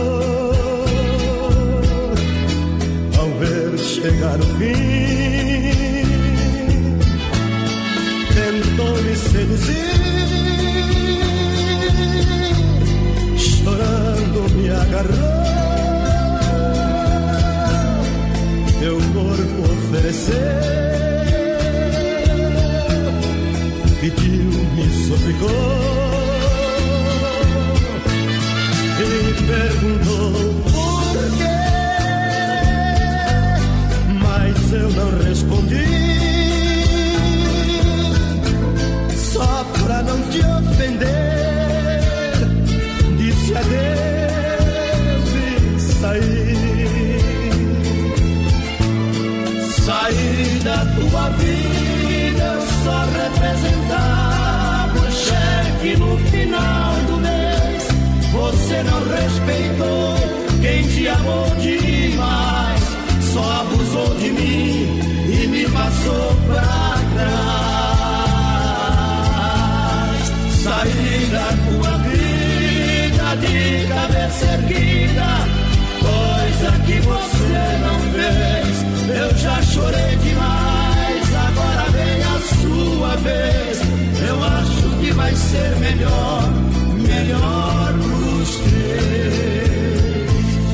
E: ao ver chegar o fim. Tentou me seduzir, chorando me agarrou, teu corpo ofereceu, pediu, me suplicou e perguntou por quê, mas eu não respondi, só pra não te ofender, disse adeus e saí. Saí da tua vida, só representava o cheque no final do mês. Você não respeitou com a vida de cabeça erguida, coisa que você não fez. Eu já chorei demais, agora vem a sua vez. Eu acho que vai ser melhor, melhor pros três.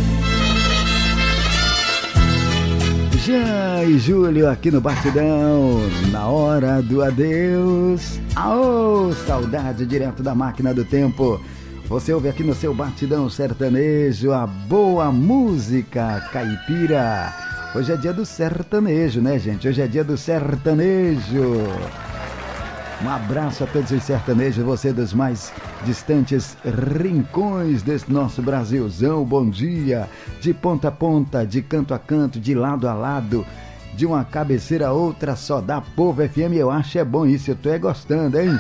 A: Jean e Júlio aqui no Batidão, na hora do adeus. Aô, saudade direto da máquina do tempo. Você ouve aqui no seu Batidão Sertanejo a boa música caipira. Hoje é dia do sertanejo, né, gente? Hoje é dia do sertanejo. Um abraço a todos os sertanejos, você dos mais distantes rincões desse nosso Brasilzão. Bom dia, de ponta a ponta, de canto a canto, de lado a lado, de uma cabeceira a outra, só dá Povo F M. Eu acho é bom isso, eu tô é gostando, hein?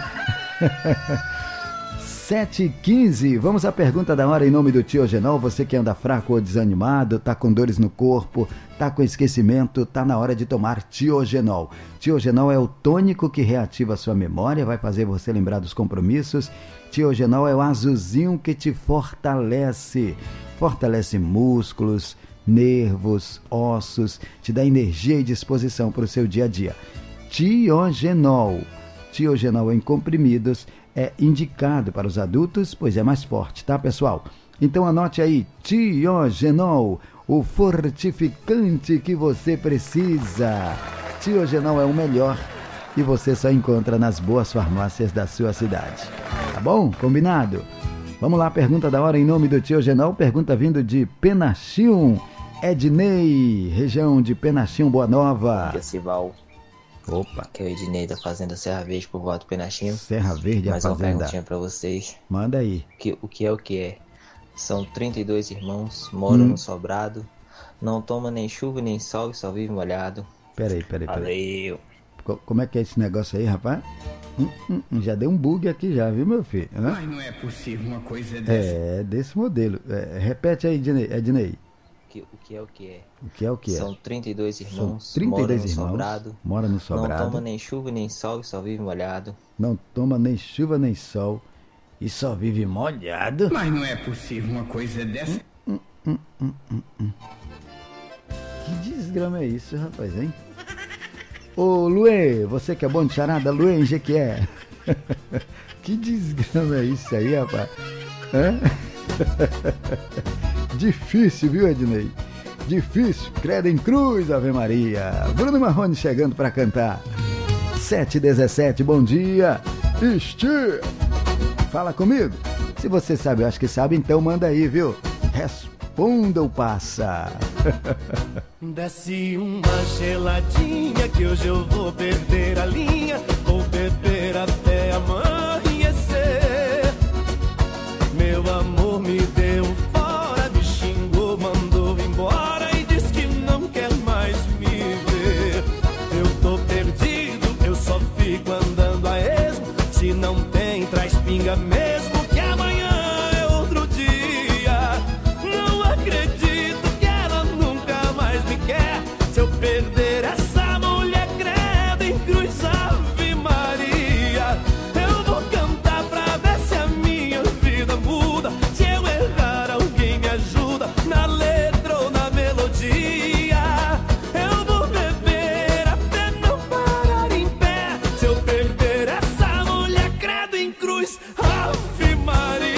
A: sete e quinze, vamos à pergunta da hora em nome do Tiogenol. Você que anda fraco ou desanimado, tá com dores no corpo, tá com esquecimento, tá na hora de tomar Tiogenol. Tiogenol é o tônico que reativa a sua memória, vai fazer você lembrar dos compromissos. Tiogenol é o azulzinho que te fortalece, fortalece músculos, nervos, ossos, te dá energia e disposição para o seu dia a dia. Tiogenol, Tiogenol em comprimidos, é indicado para os adultos, pois é mais forte, tá, pessoal? Então anote aí, Tiogenol, o fortificante que você precisa. Tiogenol é o melhor e você só encontra nas boas farmácias da sua cidade. Tá bom? Combinado? Vamos lá, pergunta da hora em nome do Tiogenol, pergunta vindo de Penachim, Ednei, região de Penachim, Boa Nova.
F: Festival.
A: Opa.
F: Que é o Ednei da Fazenda Serra Verde, por Voto Penachim.
A: Serra Verde,
F: mais
A: a
F: uma
A: Fazenda.
F: perguntinha pra vocês.
A: Manda aí.
F: Que, o que é o que é? São trinta e dois irmãos, moram hum. no sobrado, não toma nem chuva nem sol e só vive molhado.
A: Peraí, peraí, peraí.
F: Valeu.
A: Co- como é que é esse negócio aí, rapaz? Hum, hum, já deu um bug aqui já, viu, meu filho? Hã?
Q: Mas não é possível uma coisa dessa.
A: É, desse modelo. É, repete aí, Ednei. Ednei.
F: Que, o que é o que é?
A: O que é o que é?
F: São trinta e dois irmãos,
A: São trinta e dois
F: moram no
A: irmãos,
F: sobrado,
A: mora no sobrado.
F: não toma nem chuva nem sol e só vive molhado.
A: Não toma nem chuva nem sol e só vive molhado.
Q: Mas não é possível uma coisa dessa.
A: Hum, hum, hum, hum, hum. Que desgrama é isso, rapaz, hein? Ô, Luê, você que é bom de charada, Luê em Jequié. Que desgrama é isso aí, rapaz? Hã? Difícil, viu, Ednei? Difícil. Credo em cruz, Ave Maria. Bruno Marrone chegando pra cantar. sete e dezessete, bom dia. Isti. Fala comigo. Se você sabe, eu acho que sabe, então manda aí, viu? Responda ou passa.
E: Desce uma geladinha que hoje eu vou perder a linha. Vou beber até amanhecer. Meu amor me deu fora, me xingou, mandou embora e diz que não quer mais me ver. Eu tô perdido, eu só fico andando a esmo. Se não tem, traz pinga mesmo, que amanhã é outro dia. Não acredito que ela nunca mais me quer. Se eu perder essa mulher, credo em cruz, Ave Maria. Eu vou cantar pra ver se a minha vida muda. Se eu errar, alguém me ajuda na letra ou na melodia. Eu vou beber até não parar em pé. Se eu perder essa mulher, credo em cruz, Ave Maria.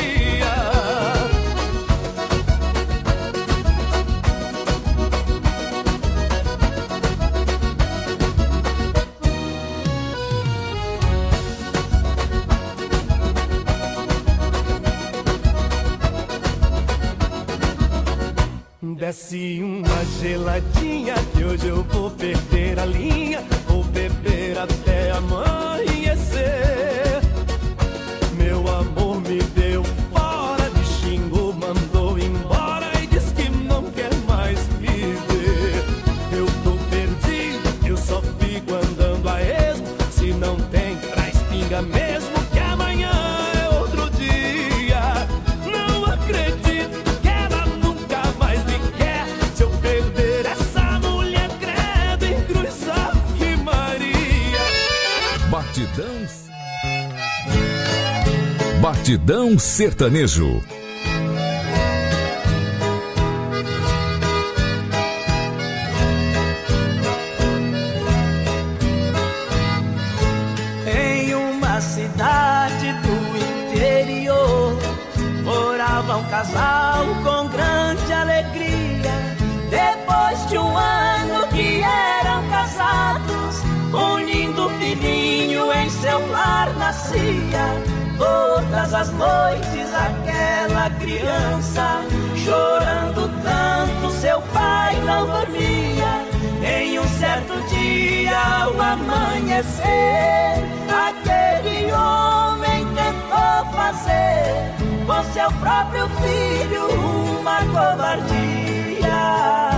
E: Desce uma geladinha que hoje eu vou perder a linha. Vou beber até amanhecer. Meu amor me deu fora, me xingou, mandou embora e diz que não quer mais me ver. Eu tô perdido, eu só fico andando a esmo. Se não tem, traz pinga mesmo, que amanhã é outro dia. Não acredito que ela nunca mais me quer. Se eu perder essa mulher, credo em cruz, Ave Maria.
O: Batidão. Batidão Sertanejo.
D: Em uma cidade do interior morava um casal com grande alegria. Depois de um ano que eram casados, um lindo filhinho em seu lar nascia. Todas as noites aquela criança, chorando tanto, seu pai não dormia. Em um certo dia, ao amanhecer, aquele homem tentou fazer com seu próprio filho uma covardia.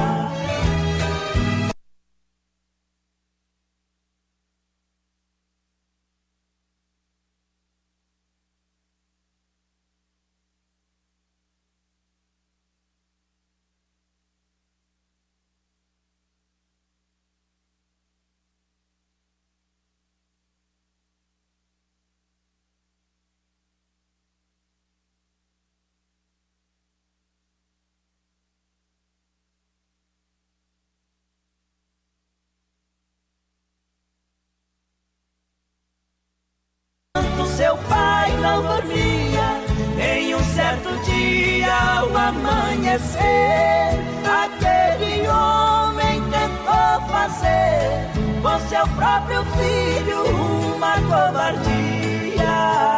D: Seu pai não dormia. Em um certo dia, ao amanhecer, aquele homem tentou fazer com seu próprio filho uma covardia.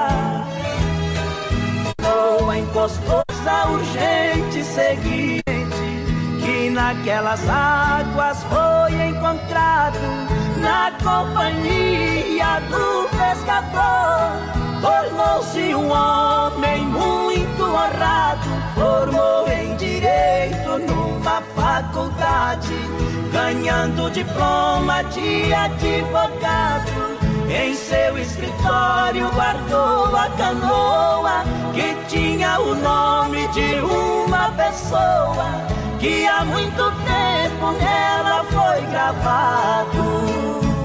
D: Noa encostou a urgente seguinte, que naquelas águas foi encontrado, na companhia do pescador. Tornou-se um homem muito honrado, formou em direito numa faculdade, ganhando diploma de advogado. Em seu escritório guardou a canoa, que tinha o nome de uma pessoa, que há muito tempo nela foi gravado.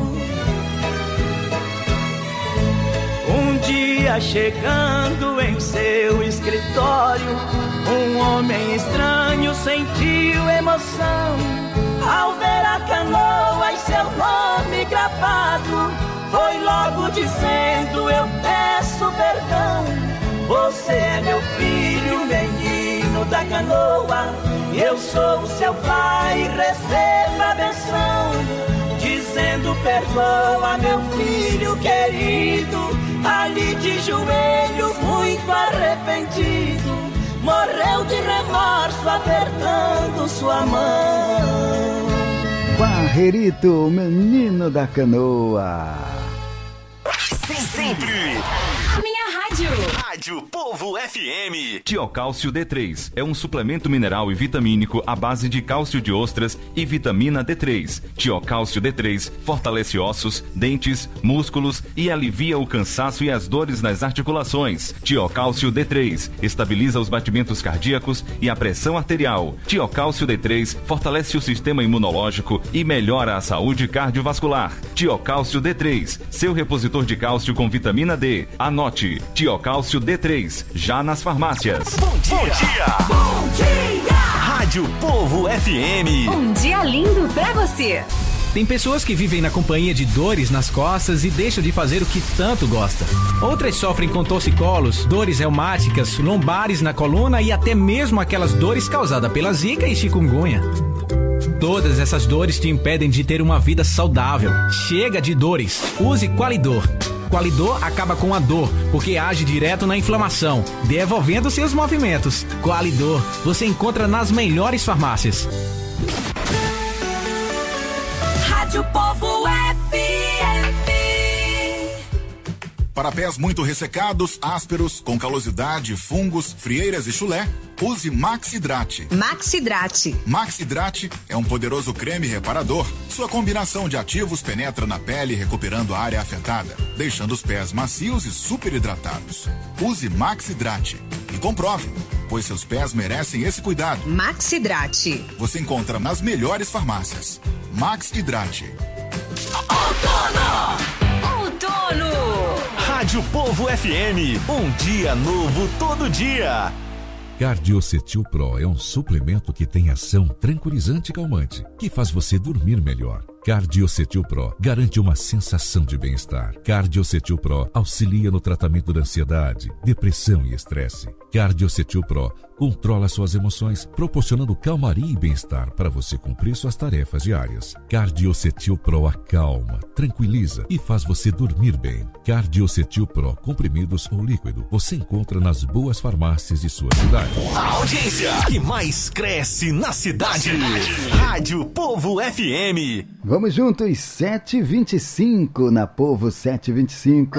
D: Um dia chegando em seu escritório, um homem estranho sentiu emoção ao ver a canoa e seu nome gravado. Foi logo dizendo: eu peço perdão, você é meu filho, menino da canoa. Eu sou o seu pai, receba a benção. Dizendo: perdoa, meu filho querido. Ali de joelhos, muito arrependido, morreu de remorso, apertando sua mão.
A: Barrerito, menino da canoa.
J: Sempre
K: A minha rádio.
J: Rádio Povo F M.
G: Tiocálcio D três é um suplemento mineral e vitamínico à base de cálcio de ostras e vitamina D três. Tiocálcio D três fortalece ossos, dentes, músculos e alivia o cansaço e as dores nas articulações. Tiocálcio D três estabiliza os batimentos cardíacos e a pressão arterial. Tiocálcio D três fortalece o sistema imunológico e melhora a saúde cardiovascular. Tiocálcio D três, seu repositor de cálcio com vitamina D. Anote: Tiocálcio D três, já nas farmácias.
J: Bom dia! Bom dia!
K: Bom dia!
J: Rádio Povo F M.
K: Um dia lindo pra você.
I: Tem pessoas que vivem na companhia de dores nas costas e deixam de fazer o que tanto gosta. Outras sofrem com torcicolos, dores reumáticas, lombares na coluna e até mesmo aquelas dores causadas pela zika e chikungunya. Todas essas dores te impedem de ter uma vida saudável. Chega de dores. Use Qualidor. Qualidor acaba com a dor, porque age direto na inflamação, devolvendo seus movimentos. Qualidor, você encontra nas melhores farmácias.
K: Rádio Povo F M.
R: Para pés muito ressecados, ásperos, com calosidade, fungos, frieiras e chulé, use Maxidrate.
S: Maxidrate.
R: Maxidrate é um poderoso creme reparador. Sua combinação de ativos penetra na pele, recuperando a área afetada, deixando os pés macios e super hidratados. Use Maxidrate e comprove, pois seus pés merecem esse cuidado.
S: Maxidrate.
R: Você encontra nas melhores farmácias. Maxidrate.
K: Outono! Outono!
J: Rádio Povo F M, um dia novo todo dia.
O: Cardiocetil Pro é um suplemento que tem ação tranquilizante e calmante, que faz você dormir melhor. Cardiocetil Pro garante uma sensação de bem-estar. Cardiocetil Pro auxilia no tratamento da ansiedade, depressão e estresse. Cardiocetil Pro controla suas emoções, proporcionando calmaria e bem-estar para você cumprir suas tarefas diárias. Cardiocetil Pro acalma, tranquiliza e faz você dormir bem. Cardiocetil Pro, comprimidos ou líquido, você encontra nas boas farmácias de sua cidade.
J: A audiência que mais cresce na cidade. Rádio Povo F M.
A: Vamos juntos, sete e vinte e cinco na Povo sete e vinte e cinco.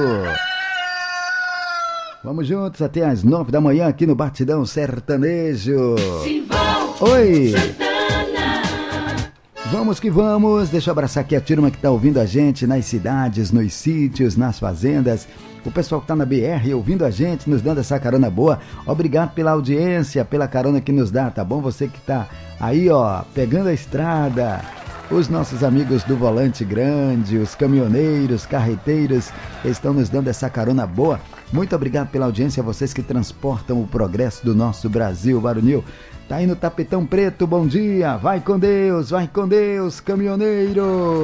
A: Vamos juntos até às nove da manhã aqui no Batidão Sertanejo.
D: Simão
A: Oi!
D: Santana.
A: Vamos que vamos. Deixa eu abraçar aqui a turma que está ouvindo a gente nas cidades, nos sítios, nas fazendas. O pessoal que está na B R ouvindo a gente, nos dando essa carona boa. Obrigado pela audiência, pela carona que nos dá, tá bom? Você que está aí, ó, pegando a estrada. Os nossos amigos do Volante Grande, os caminhoneiros, carreteiros, estão nos dando essa carona boa. Muito obrigado pela audiência, vocês que transportam o progresso do nosso Brasil varonil. Tá aí no Tapetão Preto, bom dia. Vai com Deus, vai com Deus, caminhoneiros.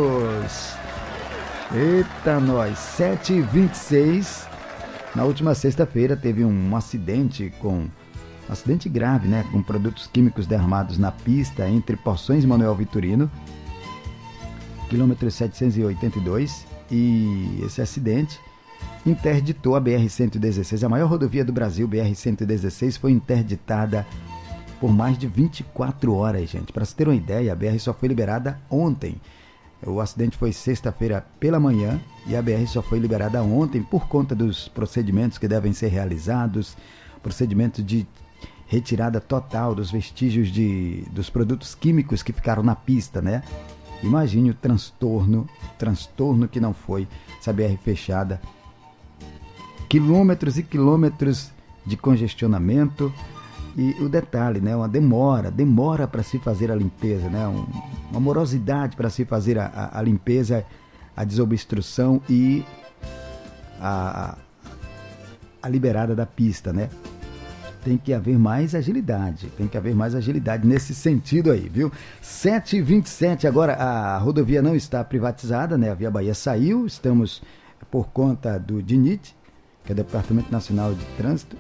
A: Eita, nós, sete e vinte e seis. Na última sexta-feira teve um acidente com... Um acidente grave, né? Com produtos químicos derramados na pista entre Poções e Manuel Vitorino, quilômetro setecentos e oitenta e dois, e esse acidente interditou a B R cento e dezesseis, a maior rodovia do Brasil. B R cento e dezesseis foi interditada por mais de vinte e quatro horas, gente. Para se ter uma ideia, a B R só foi liberada ontem. O acidente foi sexta-feira pela manhã e a B R só foi liberada ontem por conta dos procedimentos que devem ser realizados, procedimento de retirada total dos vestígios de, dos produtos químicos que ficaram na pista, né? Imagine o transtorno, transtorno que não foi essa B R fechada. Quilômetros e quilômetros de congestionamento e o detalhe, né? Uma demora, demora para se fazer a limpeza, né? Um, uma morosidade para se fazer a, a, a limpeza, a desobstrução e a, a liberada da pista, né? Tem que haver mais agilidade, tem que haver mais agilidade nesse sentido aí, viu? sete e vinte e sete, agora a rodovia não está privatizada, né? A Via Bahia saiu, estamos por conta do D N I T, que é o Departamento Nacional de Trânsito,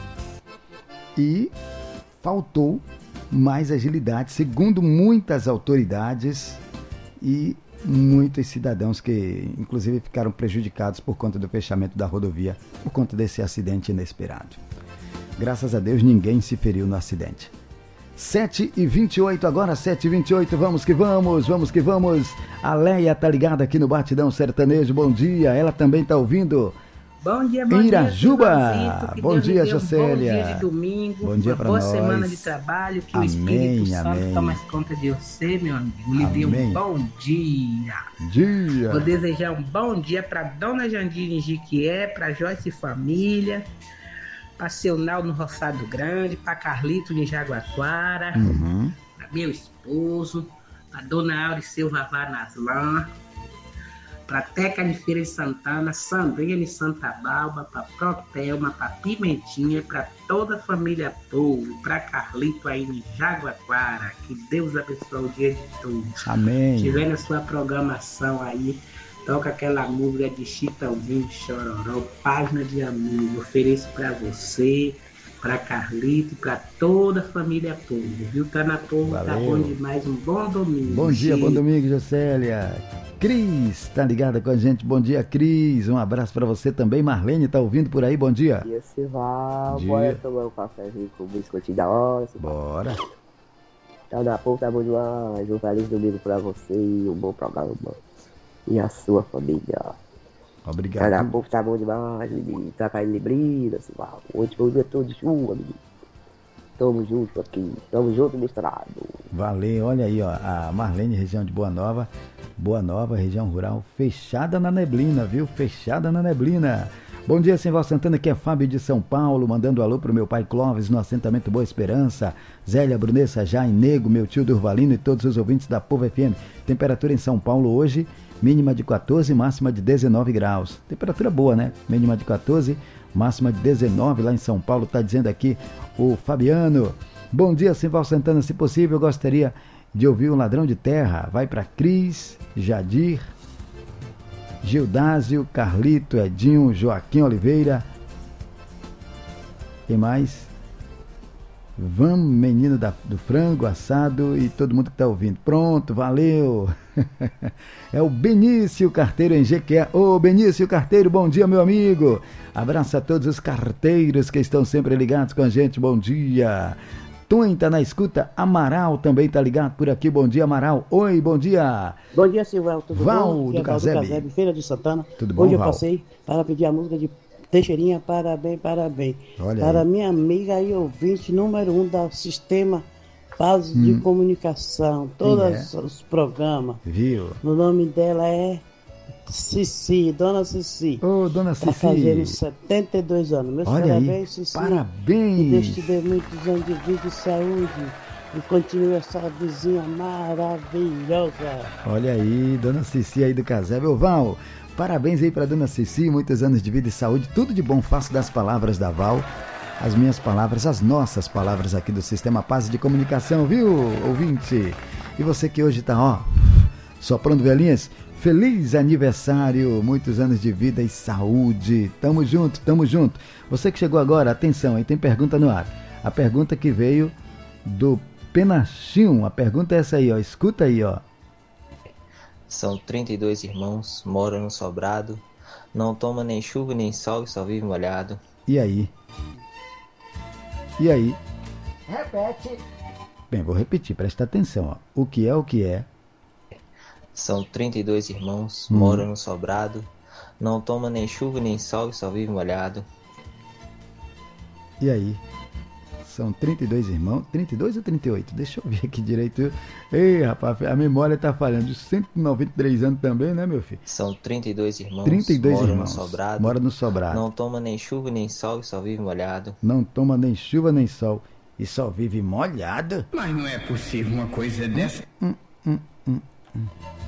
A: e faltou mais agilidade, segundo muitas autoridades e muitos cidadãos que, inclusive, ficaram prejudicados por conta do fechamento da rodovia, por conta desse acidente inesperado. Graças a Deus, ninguém se feriu no acidente. sete e vinte e oito, agora sete e vinte e oito, vamos que vamos, vamos que vamos. A Leia tá ligada aqui no Batidão Sertanejo, bom dia, ela também tá ouvindo.
T: Bom dia, bom
A: Irajuba.
T: Dia,
A: bom
T: Deus
A: dia,
T: Deus,
A: Jocélia.
T: Bom dia de domingo,
A: bom dia
T: uma
A: pra
T: boa
A: nós.
T: semana de trabalho, que
A: amém,
T: o Espírito Santo
A: amém.
T: tome conta de você, meu amigo. Lhe dê um bom dia.
A: Dia.
T: Vou desejar um bom dia para Dona Jandira em Jiquié, para Joyce e família, para seu Naldo no Roçado Grande, para Carlito de Jaguaquara,
A: uhum.
T: para meu esposo, para Dona Aure Silva Vanaslan, para Teca de Feira de Santana, Sandrinha de Santa Balba, para Protelma, para Pimentinha, para toda a família Povo, para Carlito aí em Jaguaquara. Que Deus abençoe o dia de todos.
A: Amém.
T: Se tiver na sua programação aí, toca aquela música de Chitãozinho Chororó, Página de Amigo. Ofereço para você, para Carlito e para toda a família Povo. Viu? Tá na Povo, tá bom demais. Um bom domingo.
A: Bom dia, bom domingo, Jocélia. Cris, tá ligada com a gente? Bom dia, Cris. Um abraço pra você também. Marlene, tá ouvindo por aí? Bom dia.
U: Bom dia, Sival.
A: Dia.
U: Bora tomar um cafezinho com o biscoitinho da hora. Sival.
A: Bora.
U: Então, da pouco tá bom demais. Um feliz domingo pra você e um bom programa. E a sua família.
A: Obrigado.
U: Então, da pouco tá bom demais, menino. Tá caindo neblina, Sival. Hoje foi o dia todo de chuva, menino. Tamo junto aqui. Tamo junto, misturado.
A: Valeu, olha aí, ó, a Marlene, região de Boa Nova, Boa Nova, região rural, fechada na neblina, viu? Fechada na neblina. Bom dia, Simval Santana, aqui é Fábio de São Paulo, mandando um alô pro meu pai Clóvis no assentamento Boa Esperança, Zélia, Brunessa, Jaime, Nego, meu tio Durvalino e todos os ouvintes da Povo F M. Temperatura em São Paulo hoje, mínima de quatorze, máxima de dezenove graus. Temperatura boa, né? Mínima de quatorze, máxima de dezenove lá em São Paulo, tá dizendo aqui o Fabiano. Bom dia, Simval Santana, se possível, eu gostaria de ouvir um Ladrão de Terra. Vai para Cris, Jadir, Gildásio, Carlito, Edinho, Joaquim Oliveira. Quem mais? Vamos, menino da, do frango assado e todo mundo que está ouvindo. Pronto, valeu. É o Benício Carteiro em Jequié. Ô Benício Carteiro, bom dia, meu amigo. Abraço a todos os carteiros que estão sempre ligados com a gente. Bom dia. Tony tá na escuta. Amaral também tá ligado por aqui. Bom dia, Amaral. Oi, bom dia.
C: Bom dia, Silval. Tudo
A: Val
C: bom?
A: do Casebe.
C: Feira de Santana.
A: Tudo bom,
C: Hoje eu
A: Val?
C: passei para pedir a música de Teixeirinha, parabéns, parabéns.
A: Olha
C: para
A: aí.
C: minha amiga e ouvinte número um do Sistema Paz de
A: Hum.
C: Comunicação, todos
A: Quem é?
C: os programas.
A: Viu?
C: O nome dela é Cici, Dona Cici.
A: Ô, Dona
C: Tá
A: Cici.
C: fazendo setenta e dois anos. Meus
A: Olha aí.
C: parabéns, Cici.
A: Parabéns.
C: Que Deus te dê muitos anos de vida e saúde. E continue essa vizinha maravilhosa.
A: Olha aí, Dona Cici aí do Casebe. Ô Val, parabéns aí para Dona Cici, muitos anos de vida e saúde, tudo de bom. Faço das palavras da Val as minhas palavras, as nossas palavras aqui do Sistema Paz de Comunicação, viu, ouvinte? E você que hoje tá, ó, soprando velhinhas, feliz aniversário, muitos anos de vida e saúde. Tamo junto, tamo junto. Você que chegou agora, atenção, aí tem pergunta no ar. A pergunta que veio do Penachinho, a pergunta é essa aí, ó, escuta aí, ó.
F: São trinta e dois irmãos, moram no sobrado, não toma nem chuva nem sol e só vive molhado.
A: E aí? E aí?
C: Repete.
A: Bem, vou repetir, presta atenção, ó. O que é o que é?
F: São trinta e dois irmãos,
A: Hum.
F: moram no sobrado, não toma nem chuva nem sol e só vive molhado.
A: E aí? São trinta e dois irmãos, trinta e dois ou trinta e oito? Deixa eu ver aqui direito. Ei, rapaz, a memória tá falhando. cento e noventa e três anos também, né, meu filho?
F: São trinta e dois irmãos,
A: trinta e dois
F: moram
A: irmãos,
F: no sobrado,
A: mora no sobrado.
F: não toma nem chuva nem sol e só vive molhado.
A: Não toma nem chuva nem sol e só vive molhado?
Q: Mas não é possível uma coisa dessa.
A: Hum, hum, hum, hum.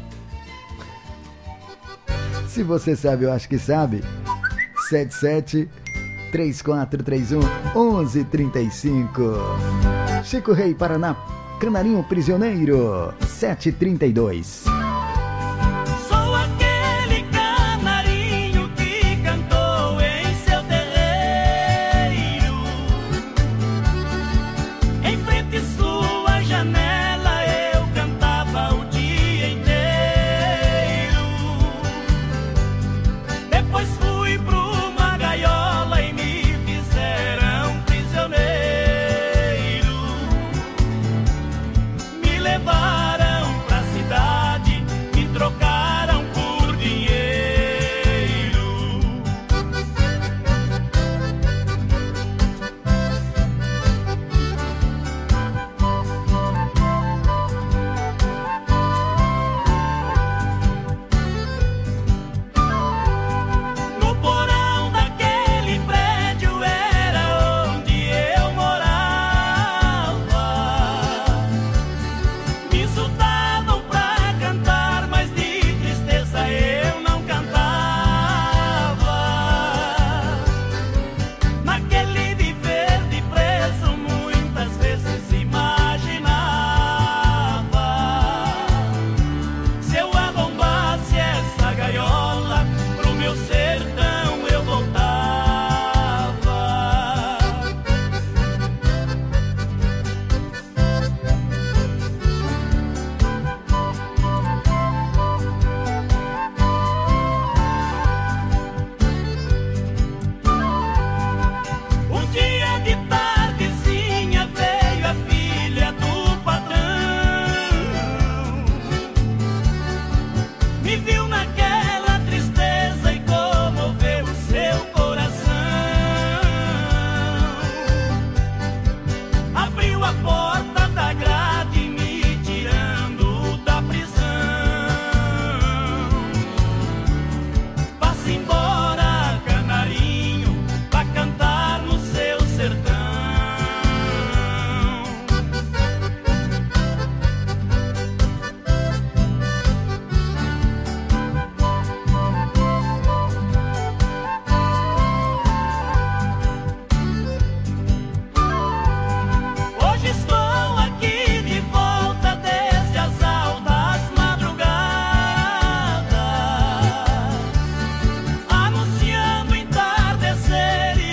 A: Se você sabe, eu acho que sabe. sete sete três quatro três um um um três cinco. Chico Rei, Paraná, Canarinho Prisioneiro, sete e trinta e dois.